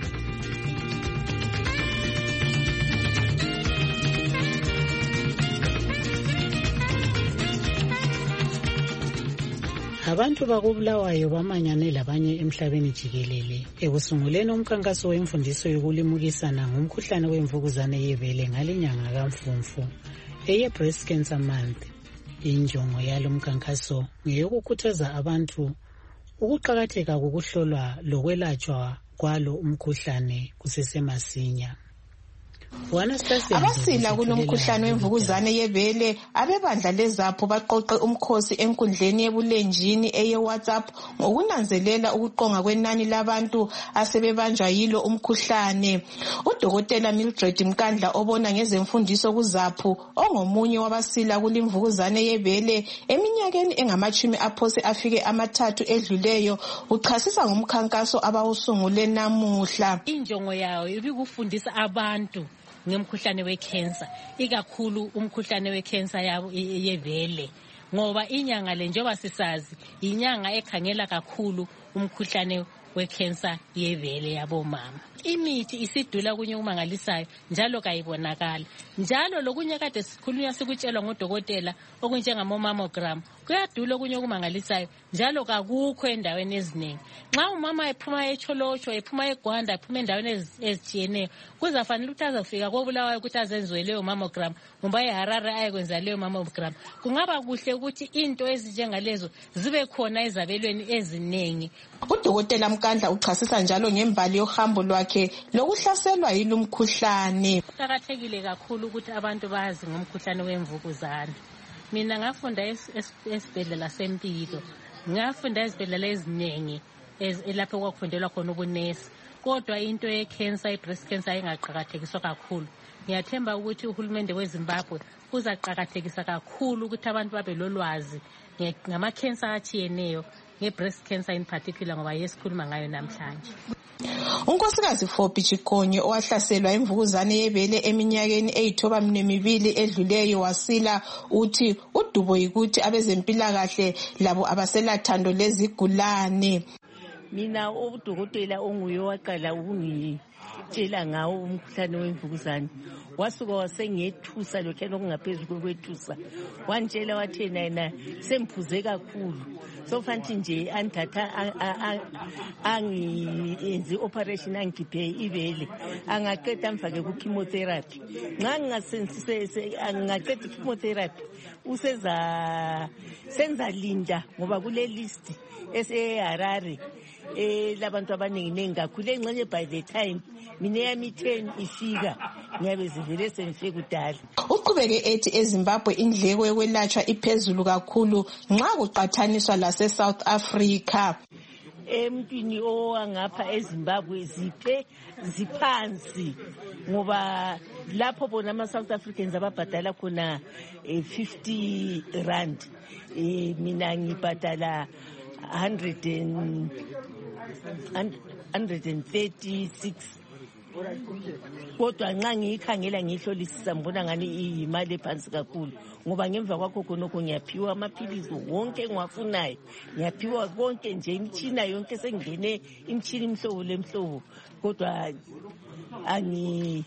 Abantu bakubulawayo bamanyane labanye emhlabeni jikelele ekusunguleni umkhankaso wemfundiso yokulimukisana ngomkhuhlane wemvukuzane yebele ngalinyanga kaMfumfu eye Breast Cancer Month. Injongo yalo mkhankaso ngeyokukhuthaza abantu ukuqakatheka kokuhlolwa lokwelatshwa kwalo umkhuhlane kusesemasinya. Abasila kulomkhuhlane wemvukuzane yebele abebandla leZAPHO baqoqe umkhosi enkundleni yebulenjini eye WhatsApp ngokunanzelela ukuqonga kwenani labantu asebebanjwa yilo umkhuhlane. Udokotela Mildred Mkandla obona ngezemfundiso kuZAPHO ongomunye wabasila kulimvukuzane yebele eminyakeni engamachumi aphose afike amathathu edluleyo uchasisa ngomkhankaso abawusungule namuhla. Injongo yawo ibikufundisa abantu ngemkhuhlane wecancer, ikakhulu umkhuhlane wecancer yabo yebele, ngoba inyanga le njengoba sisazi inyanga ekhangela kakhulu umkhuhlane wecancer yebele yabomama. Imithi isidula kunye kumangalisayo njalo kayibonakala, njalo lokunye kade sikhulunywa sikutshelwa ngodokotela okunjengamo mammogram kuyadula kunye kumangalisayo njalo kakukho endaweni eziningi. Nxa umama ephuma echolotsho ephuma eGwanda ephuma endaweni ezitshiyeneyo kuzafanele ukuthi azofika kobulawayo ukuthi azenziwe leyo mammogram ngoba eHarare ayekwenza leyo mammogram. Kungaba kuhle ukuthi into ezinjengalezo zibe khona ezabelweni eziningi. Udokotela Mkandla uchasisa njalo ngembali yohambo lwakhe lokuhlaselwa yilo mkhuhlane. Kuqakathekile kakhulu ukuthi abantu bazi ngomkhuhlane wemvukuzane. Mina ngafunda esibhedlela sempilo, ngafunda ezibhedlela eziningi lapho kwakufundelwa khona ubunesi, kodwa into yecancer i-breast cancer ingaqakathekiswa kakhulu. Ngiyathemba ukuthi uhulumende weZimbabwe uzaqakathekisa kakhulu ukuthi abantu babe lolwazi ngama-cancer atshiyeneyo, nge-breast cancer in particular ngoba yesikhuluma ngayo namhlanje. Unkosikazi Fopi Chikonye owahlaselwa imvukuzane yebele eminyakeni eyithoba nemibili edluleyo wasila uthi udubo yikuthi abezempilakahle labo abaselathando lezigulane. Mina udokotela onguye waqala ukungi wangitshela ngawo umkhuhlane wemvukuzane. Wasuka wasengethusa lokho okungaphezulu kokwethusa. Wantshela wathi yena semphuze kakhulu. So fanti nje anthatha angiyenze operation angikhiphe ibele. Angaqeda mfake ku chemotherapy. Nxa ngingasensise angaqeda chemotherapy useza senza linda ngoba kule list ese Harare eh labantu abaningi ningi kakhulu engxenye by the time mina yami ten ifika ngiyabe zivele senifike kudala. Uqhubeke ethi eZimbabwe indleko yokwelatshwa iphezulu kakhulu nxa kuqathaniswa lase South Africa. Emntwini owangapha eZimbabwe ziphe ziphansi ngoba lapho bona ama South Africans ababhadala khona fifty rand, mina ngibhadala one hundred and one hundred thirty-six. Kodwa nxa ngiyikhangela ngihlolisisa ngibona ngani imali ephansi kakhulu ngoba ngemva kwakho khonokho ngiyaphiwa amaphilisi wonke ngiwafunayo, ngiyaphiwa konke nje imtshina yonke sengene imtshini imhlobo lemhlobo, kodwa angi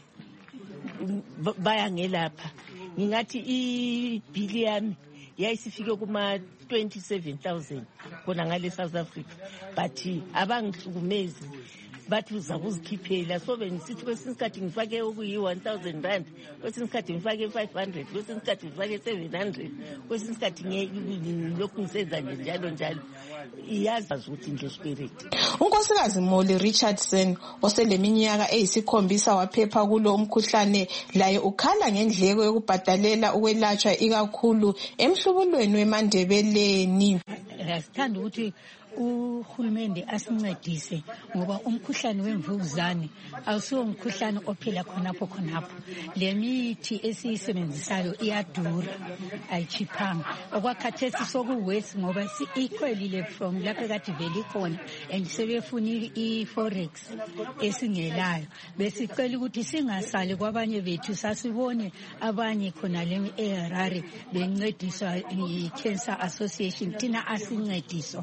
bayangelapha. Ngingathi ibhili yami yayisifike kuma twenty-seven thousand khona ngale South Africa, but abangihlukumezi bathi uza kuzikhiphela. So benisithi kwesinye isikhathi ngifake okuyi one thousand rand, kwesinye isikhathi ngifake five hundred, kwesinye isikhathi ngifake seven hundred, kwesinye isikhathi lokhu ngisenza nje njalo njalo. Iyazi ukuthi nje spirit. Unkosikazi Molly Richardson oseleminyaka eyisikhombisa waphepha kulo umkhuhlane laye ukhala ngendleko yokubhadalela ukwelatshwa ikakhulu emhlubulweni weMandebeleni. Asithanda ukuthi uhulumende asincedise ngoba umkhuhlane wemvukuzane awusiwo umkhuhlane ophela khonapho khonapho. Le mithi esiyisebenzisayo iyadura, ayichiphanga. Okwakhathesi sokuwesi ngoba si-equalile from lapho kade vele khona and sebefunile i-forex esingelayo. Besicela ukuthi singasali kwabanye bethu, sasibone abanye khona le eHarare bencediswa i-Cancer Association, thina asincediswa.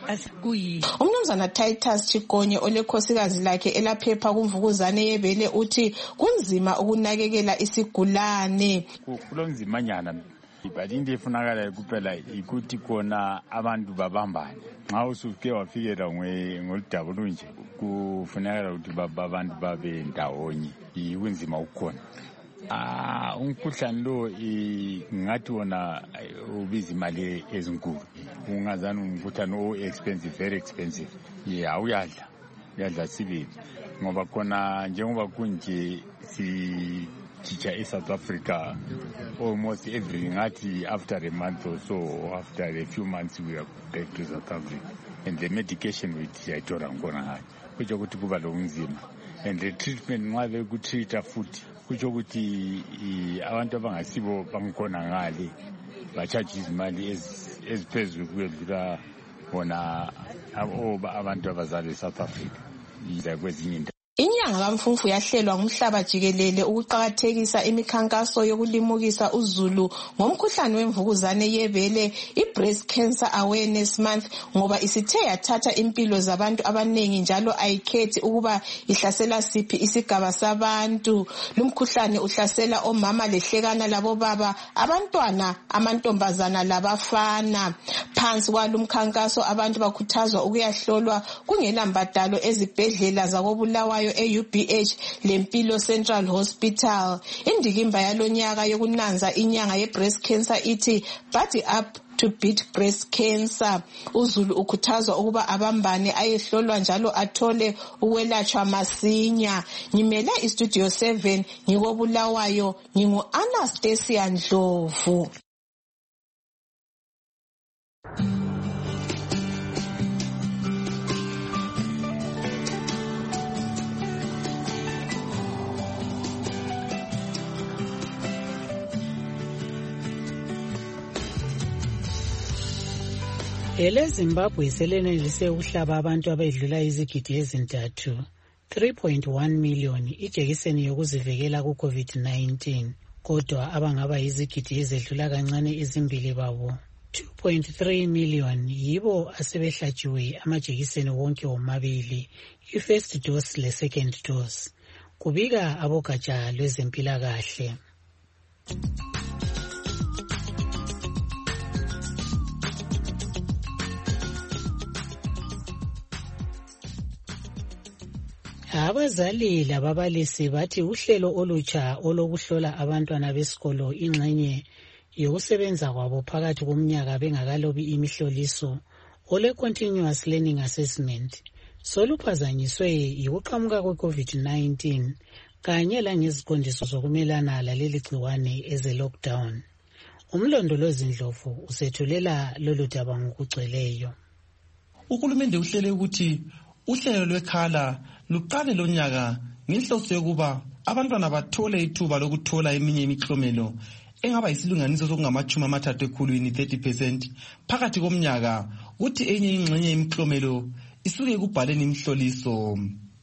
Umnumzana Titus Chigonye olekhosikazi lakhe elaphepha kumvukuzane yebele uthi kunzima ukunakekela isigulane. Kulonzimanyana but into efunakala kuphela ikuthi kona abantu babambane. Nxa usuke wafikela ngoludabulu nje kufunakala ukuthi abantu babe ndawonye, ikunzima ukukhona. Ah, umkhuhlane lo ngathi wona ubiza imali ezinkulu. Ungazana umkhuhlane o expensive, very expensive. Yeah, uyadla. Uyadla sibili. Ngoba khona njengoba kunje si teacher in South Africa almost every ngathi after a month or so, or after a few months we are back to South Africa. And the medication with yayithola ngona ngayo. Kuthi ukuthi kuba lomzima. And the treatment nxa bekutreata futhi kutsho ukuthi abantu abangasibo bangikhona ngale bachaji izimali eziphezulu kwedlula bona abantu abazali eSouth Africa yiza kwezinye indawo. Inyanga kaMfumfu yahlelwa ngumhlaba jikelele ukuqhakathekisa imikhankaso yokulimukisa uzulu ngomkhuhlane wemvukuzane yebele, i-Breast Cancer Awareness Month, ngoba isithe yathatha impilo zabantu abanengi njalo ayikhethi ukuba ihlasela siphi isigaba sabantu. Lumkhuhlane uhlasela omama lehlekana labo baba, abantwana, amantombazana labafana. Phansi kwalumkhankaso abantu bakhuthazwa ukuyahlolwa kungela mbadalo ezibhedlela zakobulawayo e-U B H lempilo Central Hospital. Indikimba yalonyaka yokunanza inyanga ye-breast cancer ithi Body Up to Beat Breast Cancer. Uzulu ukhuthazwa ukuba abambane ayehlolwa njalo athole ukwelatshwa masinya. Ngimele iStudio seven ngikobulawayo, ngingu Anastasia Ndlovu. Ele Zimbabwe selenelise ukuhlaba abantu abedlula izigidi ezintathu three point one million ijekiseni yokuzivikela ku COVID nineteen, kodwa abangaba izigidi ezedlula kancane izimbili babo two point three million yibo asebehlatshiwe amajekiseni wonke womabili, i-first dose le second dose. kubika abogatsha lwezempilakahle. Abazali lababalisi bathi uhlelo olutsha olokuhlola abantwana besikolo ingxenye yokusebenza kwabo phakathi komnyaka bengakalobi imihloliso ole continuous learning assessment soluphazanyiswe yikuqhamuka kwe-COVID nineteen kanye langeziqondiso zokumelana laleli gciwane eze lockdown. Umlondolozi Ndlovu usethulela lolu daba ngokugcweleyo. Uhulumende uhlele ukuthi uhlelo lwekhala luqale lonyaka ngenhloso yokuba abantwana bathole ithuba lokuthola eminye imiklomelo engaba isilunganiso sokungamachumi amathathu ekhulwini thirty percent phakathi komnyaka ukuthi enye ingxenye yemiklomelo isuke kubhaleni imihloliso.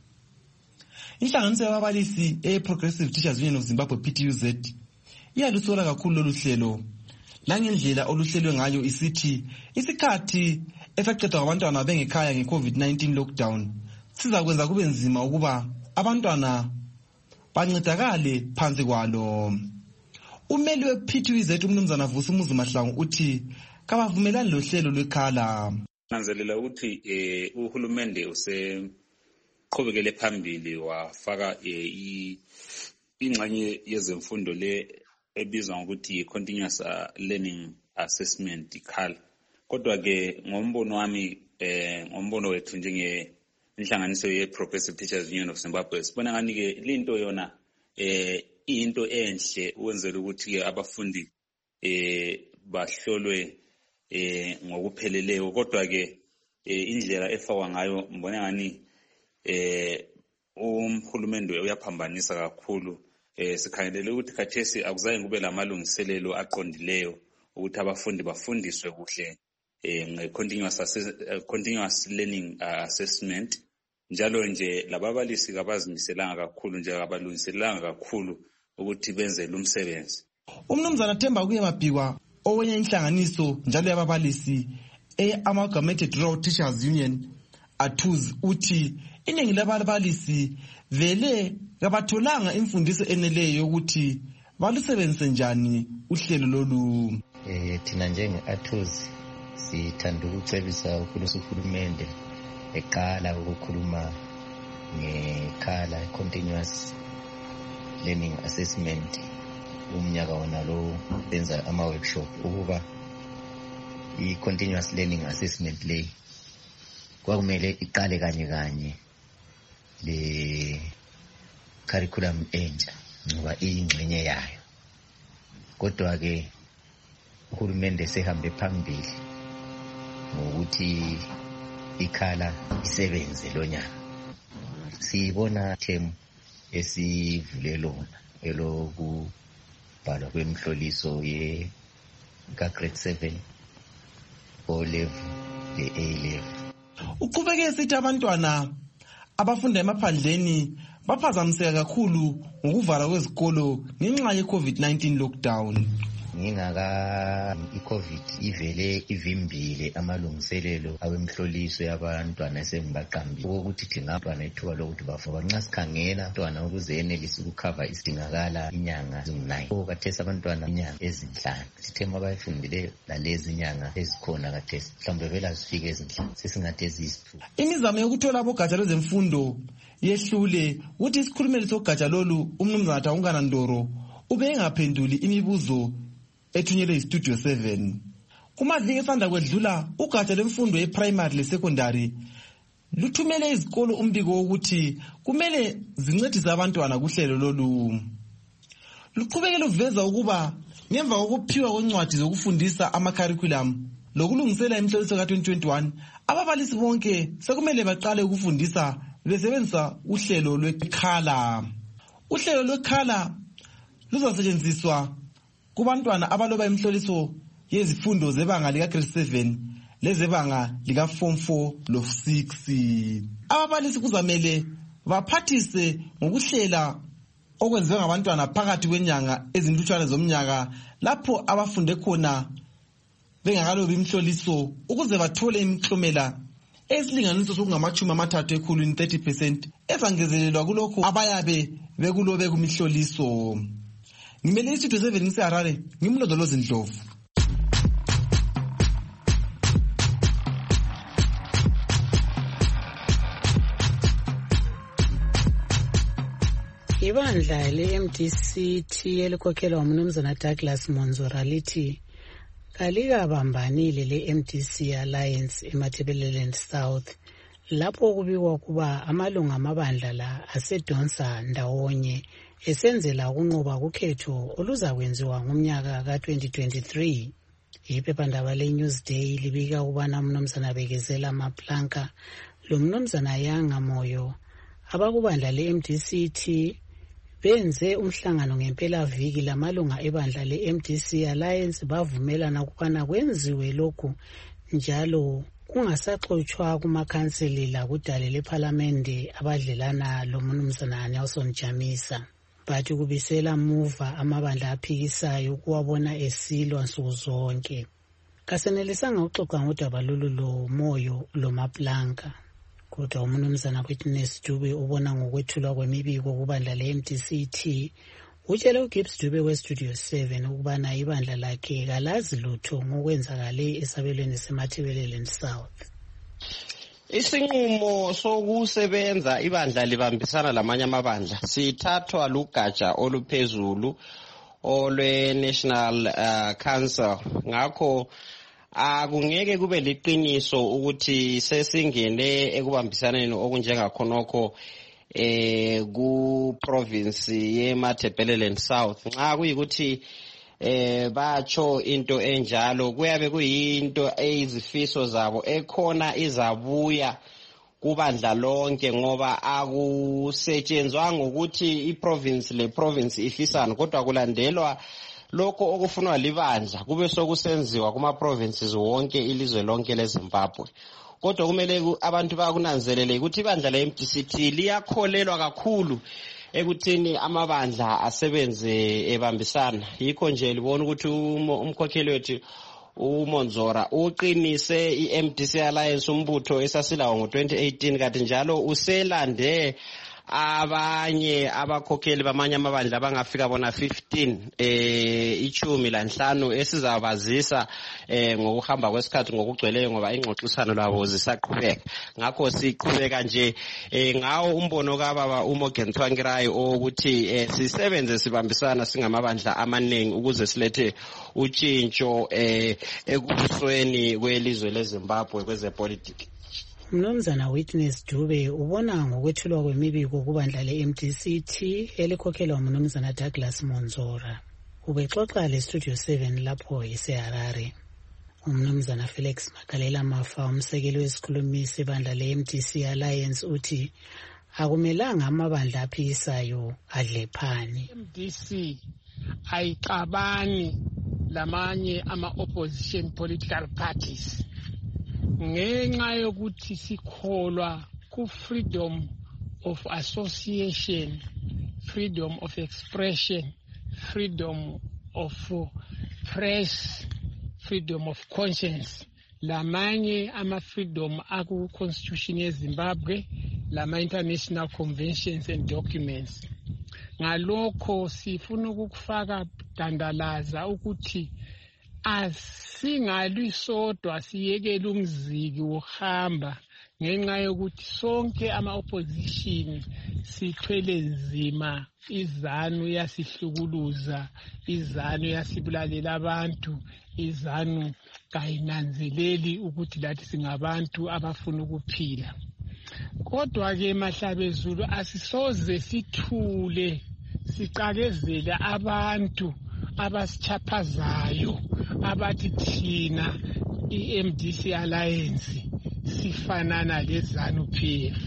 Inhlanganiso yababalisi e-Progressive Teachers Union of Zimbabwe P T U Z iyalusola kakhulu lolu hlelo langendlela oluhlelwe ngayo isithi isikhathi esaqedwa abantwana bengekhaya nge-COVID nineteen lockdown sizakwenza kube nzima ukuba abantwana bancedakale phansi kwalo. Umeli we-P T U Z umnumzana Vusumuzi Mahlangu uthi kabavumelani lohlelo lwekhala. Nanzelela ukuthi eh uhulumende useqhubekele phambili wafaka eh ingxenye yezemfundo le ebizwa ngokuthi continuous learning assessment ikhala. Kodwa ke ngombono wami eh ngombono wethu njenge inhlanganiso ye-Progressive Teachers Union of Zimbabwe sibona ngani ke linto yona eh into enhle ukwenzela ukuthi ke abafundi eh bahlolwe eh ngokupheleleyo. Kodwa ke indlela efakwa ngayo mbona ngani eh umhulumende uyaphambanisa kakhulu. Eh sikhangelele ukuthi khathesi akuzaye kube lamalungiselelo aqondileyo ukuthi abafundi bafundiswe kuhle eh nge-continuous uh, continuous learning uh, assessment. Njalo nje lababalisi kabazimiselanga kakhulu nje abalungiselanga kakhulu ukuthi benze lo msebenzi. Umnumzana Themba Kuyemabhikwa owenye inhlanganiso njalo yababalisi e-Amalgamated Rural Teachers Union Atuz uthi iningi lababalisi vele kabatholanga imfundiso eneleyo ukuthi balusebenzise njani uhlelo lolu. Eh thina njenge Atuz sithanda ukucebisa uhulumende eqala ukukhuluma ngekhala continuous learning assessment umnyaka wona lo benza ama workshop ukuba i continuous learning assessment le kwakumele iqale kanye kanye le curriculum entsha ngoba iyingxenye yayo. Kodwa ke uhulumende sehambe phambili ngokuthi ikhala isebenze lonyaka. Sibona themu esivule lona elokubhalwa kwemhloliso ye ka grade seven O level le A level. Uqhubeke sithi abantwana abafunda emaphandleni baphazamiseka kakhulu ngokuvala kwezikolo ngenxa ye-COVID nineteen lockdown. Ngingaka i-COVID ivele ivimbile amalungiselelo awemhloliso yabantwana esengibaqambile ukuthi thina abantwana ithuba lokuthi bafunda nxa sikhangela abantwana ukuze yenelise ukukhava isidingakala inyanga ezingu-nine kathesi abantwana inyanga ezinhlanu sithema abayifundileyo lalezi inyanga ezikhona kathesi mhlawumbe vele zifike ezinhlanu sesingathi eziyisithupha. Imizamo yokuthola abogatsha lwezemfundo yehlule ukuthi isikhulumeli sogatsha lolu umnumzana Taungana Ndoro ube engaphenduli imibuzo ethunyelwe iStudio seven. Kumaviki esanda kwedlula ugatsha lemfundo ye-primary le-secondary luthumele izikolo umbiko wokuthi kumele zincedise abantwana kuhlelo lolu. Luqhubeke luveza ukuba ngemva kokuphiwa kwencwadi zokufundisa ama-curriculum lokulungisela imihloliso ka-twenty twenty-one ababalisi bonke sekumele baqale ukufundisa besebenzisa uhlelo lwekhala. Uhlelo lwekhala luzasetshenziswa kubantwana abaloba imihloliso yezifundo zebanga lika grade seven lezebanga lika form four lo six. Ababalisi kuzamele baphathise ngokuhlela okwenziwe ngabantwana phakathi kwenyanga ezinhlutshwane zomnyaka lapho abafunde khona bengakalobi imihloliso ukuze bathole imiklomela esilinganiso sokungamachumi amathathu ekhulwini thirty percent ezangezelelwa kulokho abayabe bekulobe kumihloliso. Ngimele istudio seven ngiseharare ngimlondolozi Ndlovu. Ibandla le-M D C T elikhokhelwa umnumzana Douglas Monzora lithi kalikabambanile le-M D C Alliance eMatabeleland South lapho kubikwa kuba amalunga amabandla la asedonsa ndawonye esenzela ukunqoba kukhetho oluzakwenziwa ngomnyaka ka twenty twenty-three. Iphephandaba le-Newsday libika ukubana umnumzana Bekezela Maplanka lo mnumzana Yanga Moyo abakubandla le-M D C T benze umhlangano ngempela viki lamalunga ebandla le-M D C Alliance bavumelana ukubana kwenziwe lokhu njalo kungasaxoxwa kumakhanseli lakudale lephalamende abadlelana lo mnumzana Nelson Chamisa. Bathi kubisela muva amabandla aphikisayo ukuwabona esilwa nsuku zonke. Kasenelisanga uxoxa ngodaba lolu lo Moyo lo Maplanka. Kodwa umnumzana Witness Dube ubona ngokwethulwa kwemibiko kubandla le-M D C T utshele uGibbs Dube weStudio seven ukubana ibandla lakhe kalazi lutho ngokwenzakale esabelweni seMatabeleland South. Isinqumo sokusebenza ibandla libambisana lamanye amabandla sithathwa lugatsha oluphezulu olwe National uh, Council. Ngakho akungeke kube liqiniso ukuthi sesingene ekubambisaneni okunjengakhonokho eh ku province yeMatabeleland South. Nxa kuyikuthi eh batsho into enjalo kuyabe kuyinto eyizifiso zabo ekhona izabuya kubandla lonke ngoba akusetshenzwa ngokuthi iprovince le province ifisana kodwa kulandelwa lokho okufunwa libandla kube sokusenziwa kuma provinces wonke ilizwe lonke leZimbabwe. Kodwa kumele abantu bakunanzelele ukuthi ibandla le-M D C T liyakholelwa kakhulu ekuthini amabandla asebenze ebambisana. Yikho nje libona ukuthi umkhokheli wethu uMonzora uqinise i-M D C Alliance umbutho esasilawo ngo twenty eighteen kanti njalo uselande abanye abakhokheli bamanye amabandla abangafika bona fifteen eh ichumi lanhlanu esizabazisa eh ngokuhamba kwesikhathi ngokugcweleyo ngoba ingxoxisano labo zisaqhubeka. Ngakho siqhubeka nje eh ngawo umbono kababa uMorgan Tsvangirai ukuthi eh sisebenze sibambisana singamabandla amaningi ukuze silethe utshintsho eh ekubusweni kwelizwe leZimbabwe kwezepolitiki. Mnumzana Witness Dube ubona ngokwethulwa kwemibiko kubandla le-M D C T elikhokhelwa umnumzana Douglas Monzora. Ubexoxa leStudio seven lapho eseHarare. Umnumzana Felix Makalela Mafa umsekeli wesikhulumi sebandla le-M D C Alliance uthi akumelanga amabandla aphikisayo adlephani. M D C ayixabani lamanye ama-opposition political parties ngenxa yokuthi sikholwa ku freedom of association, freedom of expression, freedom of press, freedom of conscience. Lamanye ama freedom aku constitution yeZimbabwe, lama international conventions and documents. Ngalokho sifuna ukufaka dandalaza ukuthi asingalwisodwa siyekele umziki wohamba ngenxa yokuthi sonke ama-opposition sithwele nzima, izanu yasihlukuluza, izanu yasibulalela abantu, izanu kayinanzeleli ukuthi lathi singabantu abafuna ukuphila. Kodwa-ke Mahlabezulu asisoze sithule siqakezele abantu abasichaphazayo abathi thina i-M D C Alliance sifanana lezanu P F.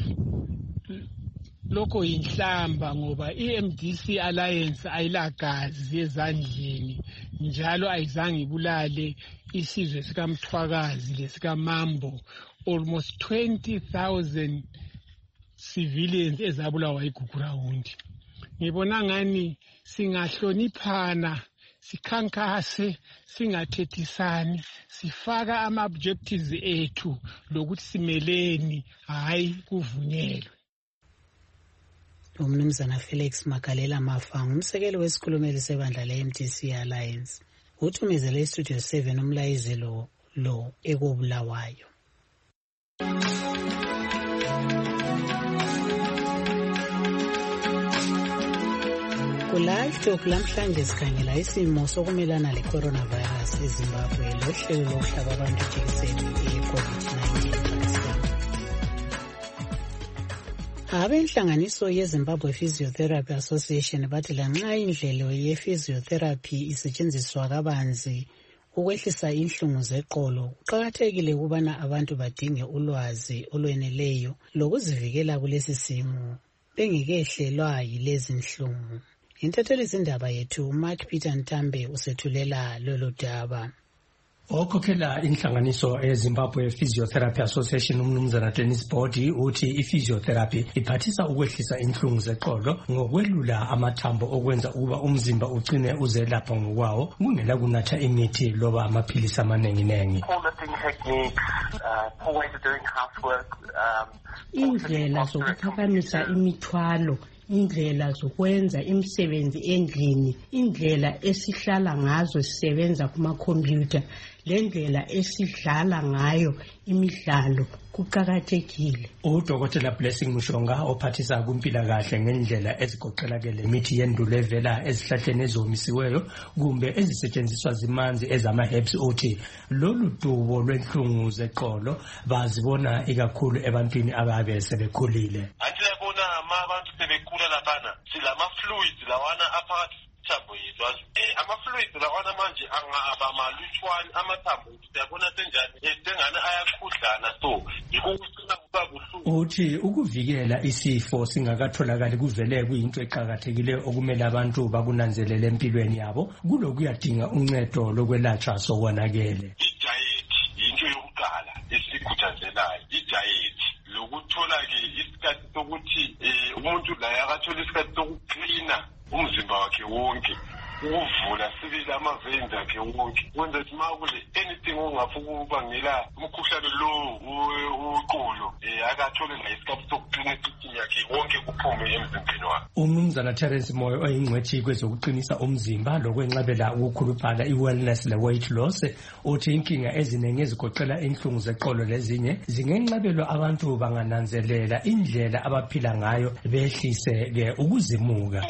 Lokho yinhlamba ngoba i-M D C Alliance ayilagazi ezandleni njalo ayizange ibulale isizwe sikaMthwakazi lesikaMambo. Almost twenty thousand civilians ezabulawa iGugurawundi. Ngibona ngani singahloniphana, sikhankase, singathethisani, sifaka ama-objectives ethu lokuthi simeleni, hayi kuvunyelwe. umnumzana Felix Magalela Mafa ngumsekeli wesikhulumeli sebandla le-M D C Alliance uthumezele istudio seven umlayizi lo lo ekobulawayo. Ku-Live Talk lamhlanje sikhangela isimo sokumelana le-coronavirus eZimbabwe lohlelo lokuhlaba abantu ijekiseni ye-COVID nineteen. Abenhlanganiso yeZimbabwe Physiotherapy Association bathi lanxa indlela ye-physiotherapy isetshenziswa kabanzi ukwehlisa inhlungu zeqolo, kuqakathekile ukubana abantu badinge ulwazi olweneleyo lokuzivikela kulesi simo bengekehlelwa yilezi nhlungu. Intatheli zindaba yethu Mark Peter Ntambe usethulela lolu daba. Okhokhela inhlanganiso eZimbabwe Physiotherapy Association umnumzana Dennis Body uthi i-physiotherapy iphathisa ukwehlisa inhlungu zeqolo ngokwelula amathambo okwenza ukuba umzimba ugcine uzelapha ngokwawo kungela kunatha imithi loba amaphilisi amaningi-nengi. Indlela zokuphakamisa imithwalo, indlela zokwenza imisebenzi endlini, indlela esihlala ngazo sisebenza kuma-computer, lendlela esidlala ngayo imidlalo kuqakathekile. Udokotela Blessing Mushonga ophathisa kumpilakahle ngendlela ezigoqela ke lemithi yendulo evela ezihlahleni ezomisiweyo kumbe ezisetshenziswa zimanzi ezama-herbs uthi lolu dubo lwenhlungu zeqolo bazibona ikakhulu ebantwini ababe sebekhulile. Athi yabona abantu sebekhula laphana silama-fluids lawana aphakathi thambo yethu ama-fluids lawana manje angaba malutshwane amathambo siyabona senjani sengane ayakhudlana so yikukucina kuba buhlungu. Uthi ukuvikela isifo singakatholakali kuvele kuyinto eqakathekileyo okumele abantu bakunanzelele empilweni yabo kulokuyadinga uncedo lokwelatshwa sokonakele. Idiet yinto yokuqala esikhuthazelayo, idiet lokuthola-ke isikhathi sokuthi um umuntu laye akathole isikhathi sokuklina umzimba wakhe wonke, ukuvula sibili amaveins akhe wonke kwenza ukuthi ma kule anything ongafuna ukubangela umkhuhlane lo uqolo um akathole la isikhathi sokuklina isithi yakhe wonke kuphume emzimbeni wakhe. Umnumzana Terence Moyo oyingcwethi kwezokuqinisa umzimba lokwenqabela ukukhuluphala i-wellness le-weight loss uthi inkinga eziningi ezigoqela inhlungu zeqolo lezinye zingenqabelwa abantu bangananzelela indlela abaphila ngayo behlise-ke ukuzimuka.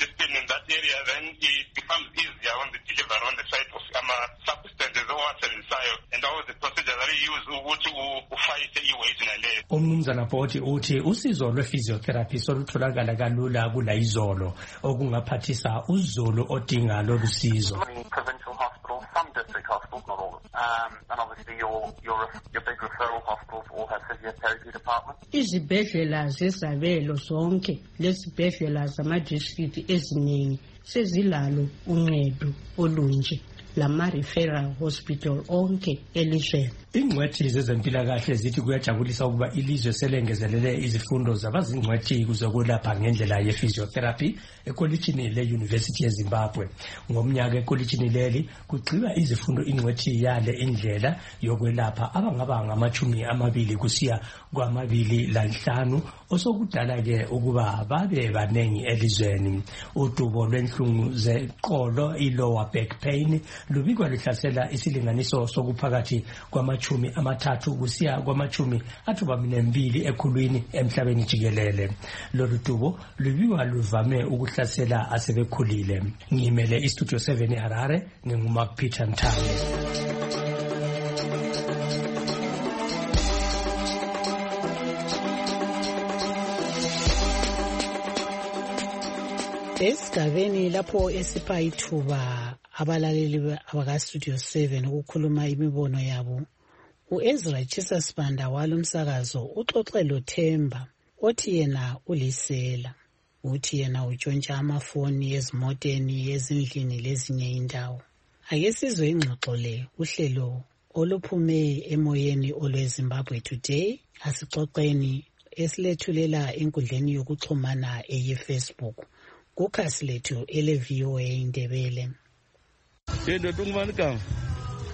Area, then it becomes easier when they deliver on the side of ama substances owasebenzisayo and all the procedures that we use ukuthi ufayise i-weight naleyo. Umnumzana Boti uthi usizo lwe-physiotherapy solutholakala kalula kula izolo okungaphathisa uzulu odinga lolu sizo. Provincial hospitals, some district hospitals, not all. Um, and obviously your, your, your big referral hospitals all have physiotherapy departments. Izibhedlela zezabelo zonke lezibhedlela zama-district eziningi sezilalo uncedo olunje lama-referral hospital onke elizweni. Ingcwethi zezempilakahle zithi kuyajabulisa ukuba ilizwe selengezelele izifundo zabazingcwethi kuzokwelapha ngendlela ye-physiotherapy ekolitshini le-University yeZimbabwe. Ngomnyaka ekolitshini leli kugqiba izifundo ingcwethi yale indlela yokwelapha abangaba ngamachumi amabili kusiya kwamabili lanhlanu osokudala-ke ukuba babe banengi elizweni. Udubo lwenhlungu zeqolo i-lower back pain lubikwa luhlasela isilinganiso sokuphakathi kwamachumi amathathu kusiya kwamachumi athubaminembili ekhulwini emhlabeni jikelele. Lolu dubo lubikwa luvame ukuhlasela asebekhulile. Ngimele istudio seven eHarare nginguMark Peter Ntambe. Esigabeni lapho esipha ithuba abalaleli abaka-Studio seven ukukhuluma imibono yabo, u-Ezra Chisasibanda walomsakazo uxoxe loThemba othi yena ulisela. Uthi yena utshontsha amafoni ezimoteni ezindlini lezinye indawo. Ake sizwe ingxoxo le uhlelo oluphume emoyeni olweZimbabwe Today asixoxeni esilethulela enkundleni yokuxhumana eye-Facebook kukhasi lethu ele-V O A Indebele. Yendo tungubani kama?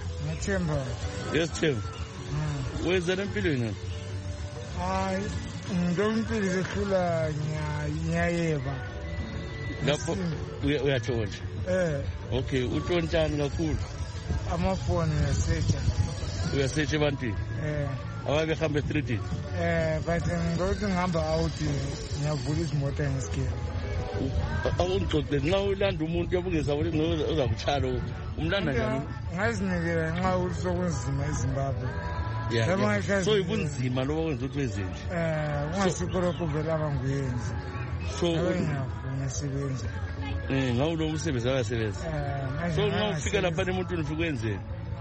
Ngathemba. Yes, Themba. Wenzani empilweni? Hayi, Ngimpilo sehlula ngiyayeba. Lapho uyatshontsha. Eh. Okay, utshontshani kakhulu? Amafoni uyasearcha. Uyasearcha ebantwini? Eh. Ababehamba e-street? Eh, but ngokuthi ngihamba out ngiyavula izimoto ngesikele. Awungixoxe nxa ulanda umuntu yabungeza ukuthi uzakutshala umlanda njani? Ngazinikela nxa usokunzima eZimbabwe. Yeah. So ibunzima lobo kwenza ukuthi wezenje. Eh, ungasikoro kuvela abanguyenzi. So uyasebenza. Eh, ngawo lo umsebenzi ayasebenza. Eh, so nxa ufika lapha emuntwini ufika wenzeni?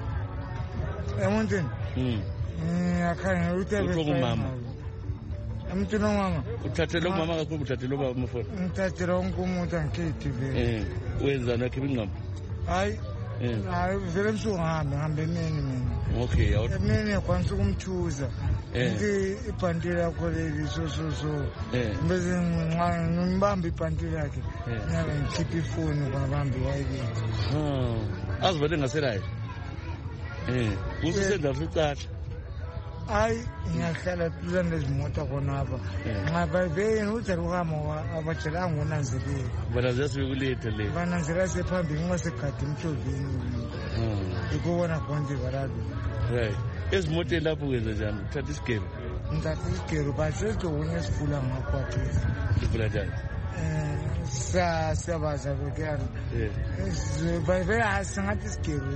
Emuntwini? Mhm. Ngiyakhangela ukuthi umama. Emntwini ongama. Uthathele umama kakhulu uthathele ubaba umfana. Ngithathele wonke umuntu angikhethi vele. Eh, wenza nakhe ingqondo. Hayi. Eh. Hayi vele emsuku ngihambe ngihambe emini mina. Okay, yawo. Emini ngikwanisa ukumthuza. Ngithi ibhantile yakho leli so so so. Eh. Bese ngibamba ibhantile yakhe. Ngabe ngikhipha ifoni kwabambi wayile. Ah. Azibone ngaselayo. Eh, ususenza fuqatha. Hayi ngiyahlala phela nezimoto khonapha. Ngaba beyini uthi ukuhamba abajelanga unanzelele. Bananzela sekulethe le. Bananzela sephambili ngosekhathi emthovini. Mhm. Ikubona konke barado. Right. Ezimoteni lapho kwenza njani? Uthatha isigelo. Ngithatha isigelo base unye sifula ngakwaxisa. Sifula njani? Eh sa sabaza bekani. Eh. Bayibe asingathi isigelo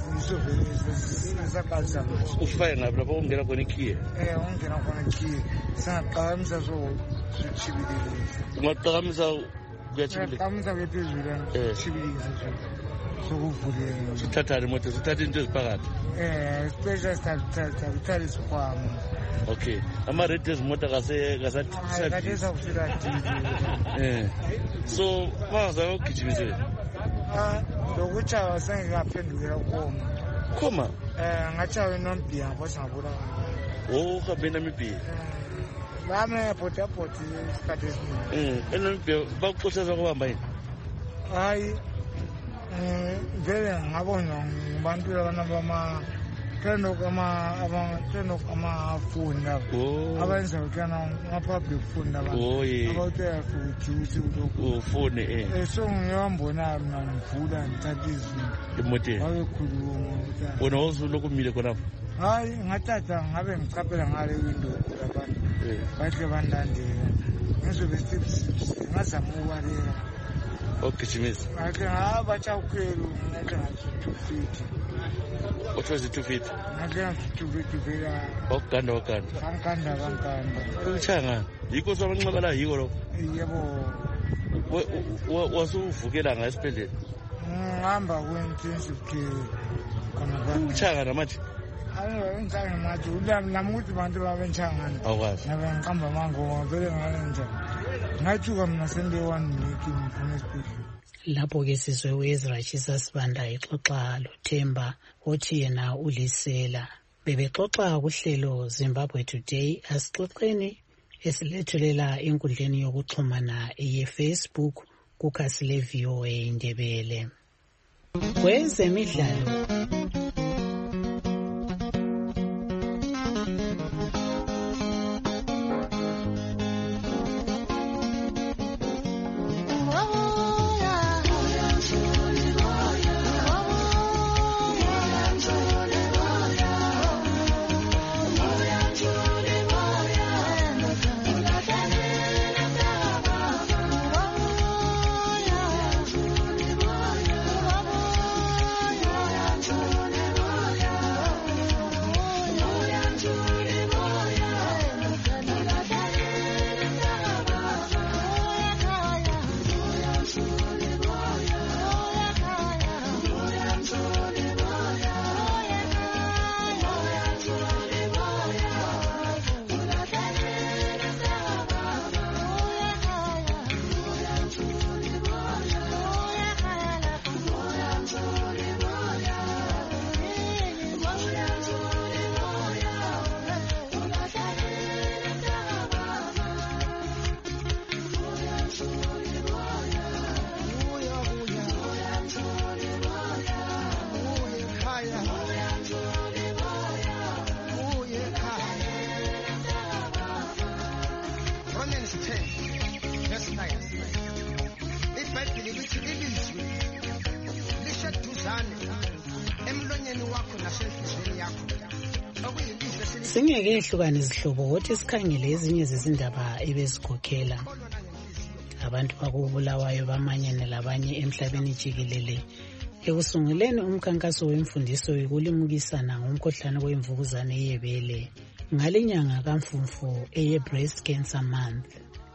isovele sakazama. Ufike ngapha lapho ungena khona ikhiye. Eh ungena khona ikhiye. Singaqhamisa so sichibilisa. Ungaqhamisa kuyachibilisa. Qhamisa bephezulu sichibilisa so. Sokuvuleka. Sithatha imoto, sithatha into eziphakathi. Eh, special sithatha sithatha isikhwama. Okay. Ama rate ezimoto kase kasathi. Akadesa kufika D. Eh. So, maza ugijimise. Ah, lokuchawa sengikaphendukela koma. Koma? Eh, ngachawa inombhiya ngoba ngabula. Oh, kabena mibhiya. Lami airport airport isikhathi esiningi. Eh, enombhiya bakuxosheza kuhamba yini? Hayi. Eh, vele ngabona ngabantu labama kano kama abantwana kama phone lapho abenza ukana ama public phone lapho abawuthe futhi ukuthi phone eh eh so ngiyambona mina ngivula ngithatha izinto imoteni abekhuluma wona uzuloku kumile khonapho hayi ngathatha ngabe ngichaphela ngale window labantu bahle bandandela ngizobe sithi ngazama ukwaleka ogijimisa ake ngaba chawukhelu ngathi ngathi two feet what was it two feet ake ngathi two feet vela okuganda okuganda kankanda kankanda uchanga yiko sabanqaba la yiko lo yebo wasuvukela ngasibhedlela ngihamba ku-intensive care khona uchanga namathi ayo ngicanga mathi ulami namuthi bantu babenchangana awukwazi nabe ngiqamba mangoma vele ngalenza ngathuka mina sende one week ngifuna isibhedlela lapho-ke sizwe u-Ezra Chisa Sibanda exoxa loThemba othi yena ulisela bebexoxa kuhlelo Zimbabwe Today. Asixoxeni esilethulela enkundleni yokuxhumana ye-Facebook kukhasi le-V O A Indebele. Kwezemidlalo Singeke ehlukane izihlobo ukuthi sikhangele ezinye zezindaba ebezikhokhela. Abantu bakubulawayo bamanyene labanye emhlabeni jikelele ekusunguleni umkhankaso wemfundiso yokulimukisana ngomkhuhlane wemvukuzane yebele ngalenyanga kaMfumfu eye Breast Cancer Month.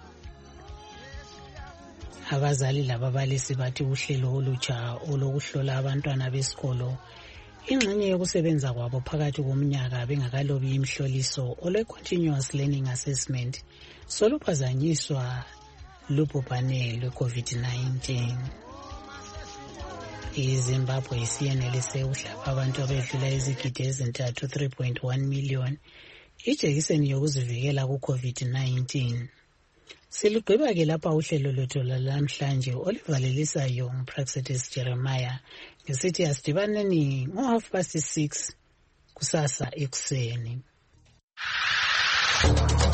Abazali lababalisi bathi uhlelo olutsha olokuhlola abantwana besikolo ingxenye yokusebenza kwabo phakathi komnyaka bengakalobi imhloliso ole continuous learning assessment soluphazanyiswa lubhubhane lwe-COVID nineteen. iZimbabwe isiyenelise uhlaba abantu abedlula izigidi ezintathu three point one million ijekiseni yokuzivikela ku-COVID nineteen. Silugqiba ke lapha uhlelo lwethu lamhlanje olivalelisayo nguPraxedis Jeremiah ngesithi asidibaneni ngo-half past six kusasa ekuseni.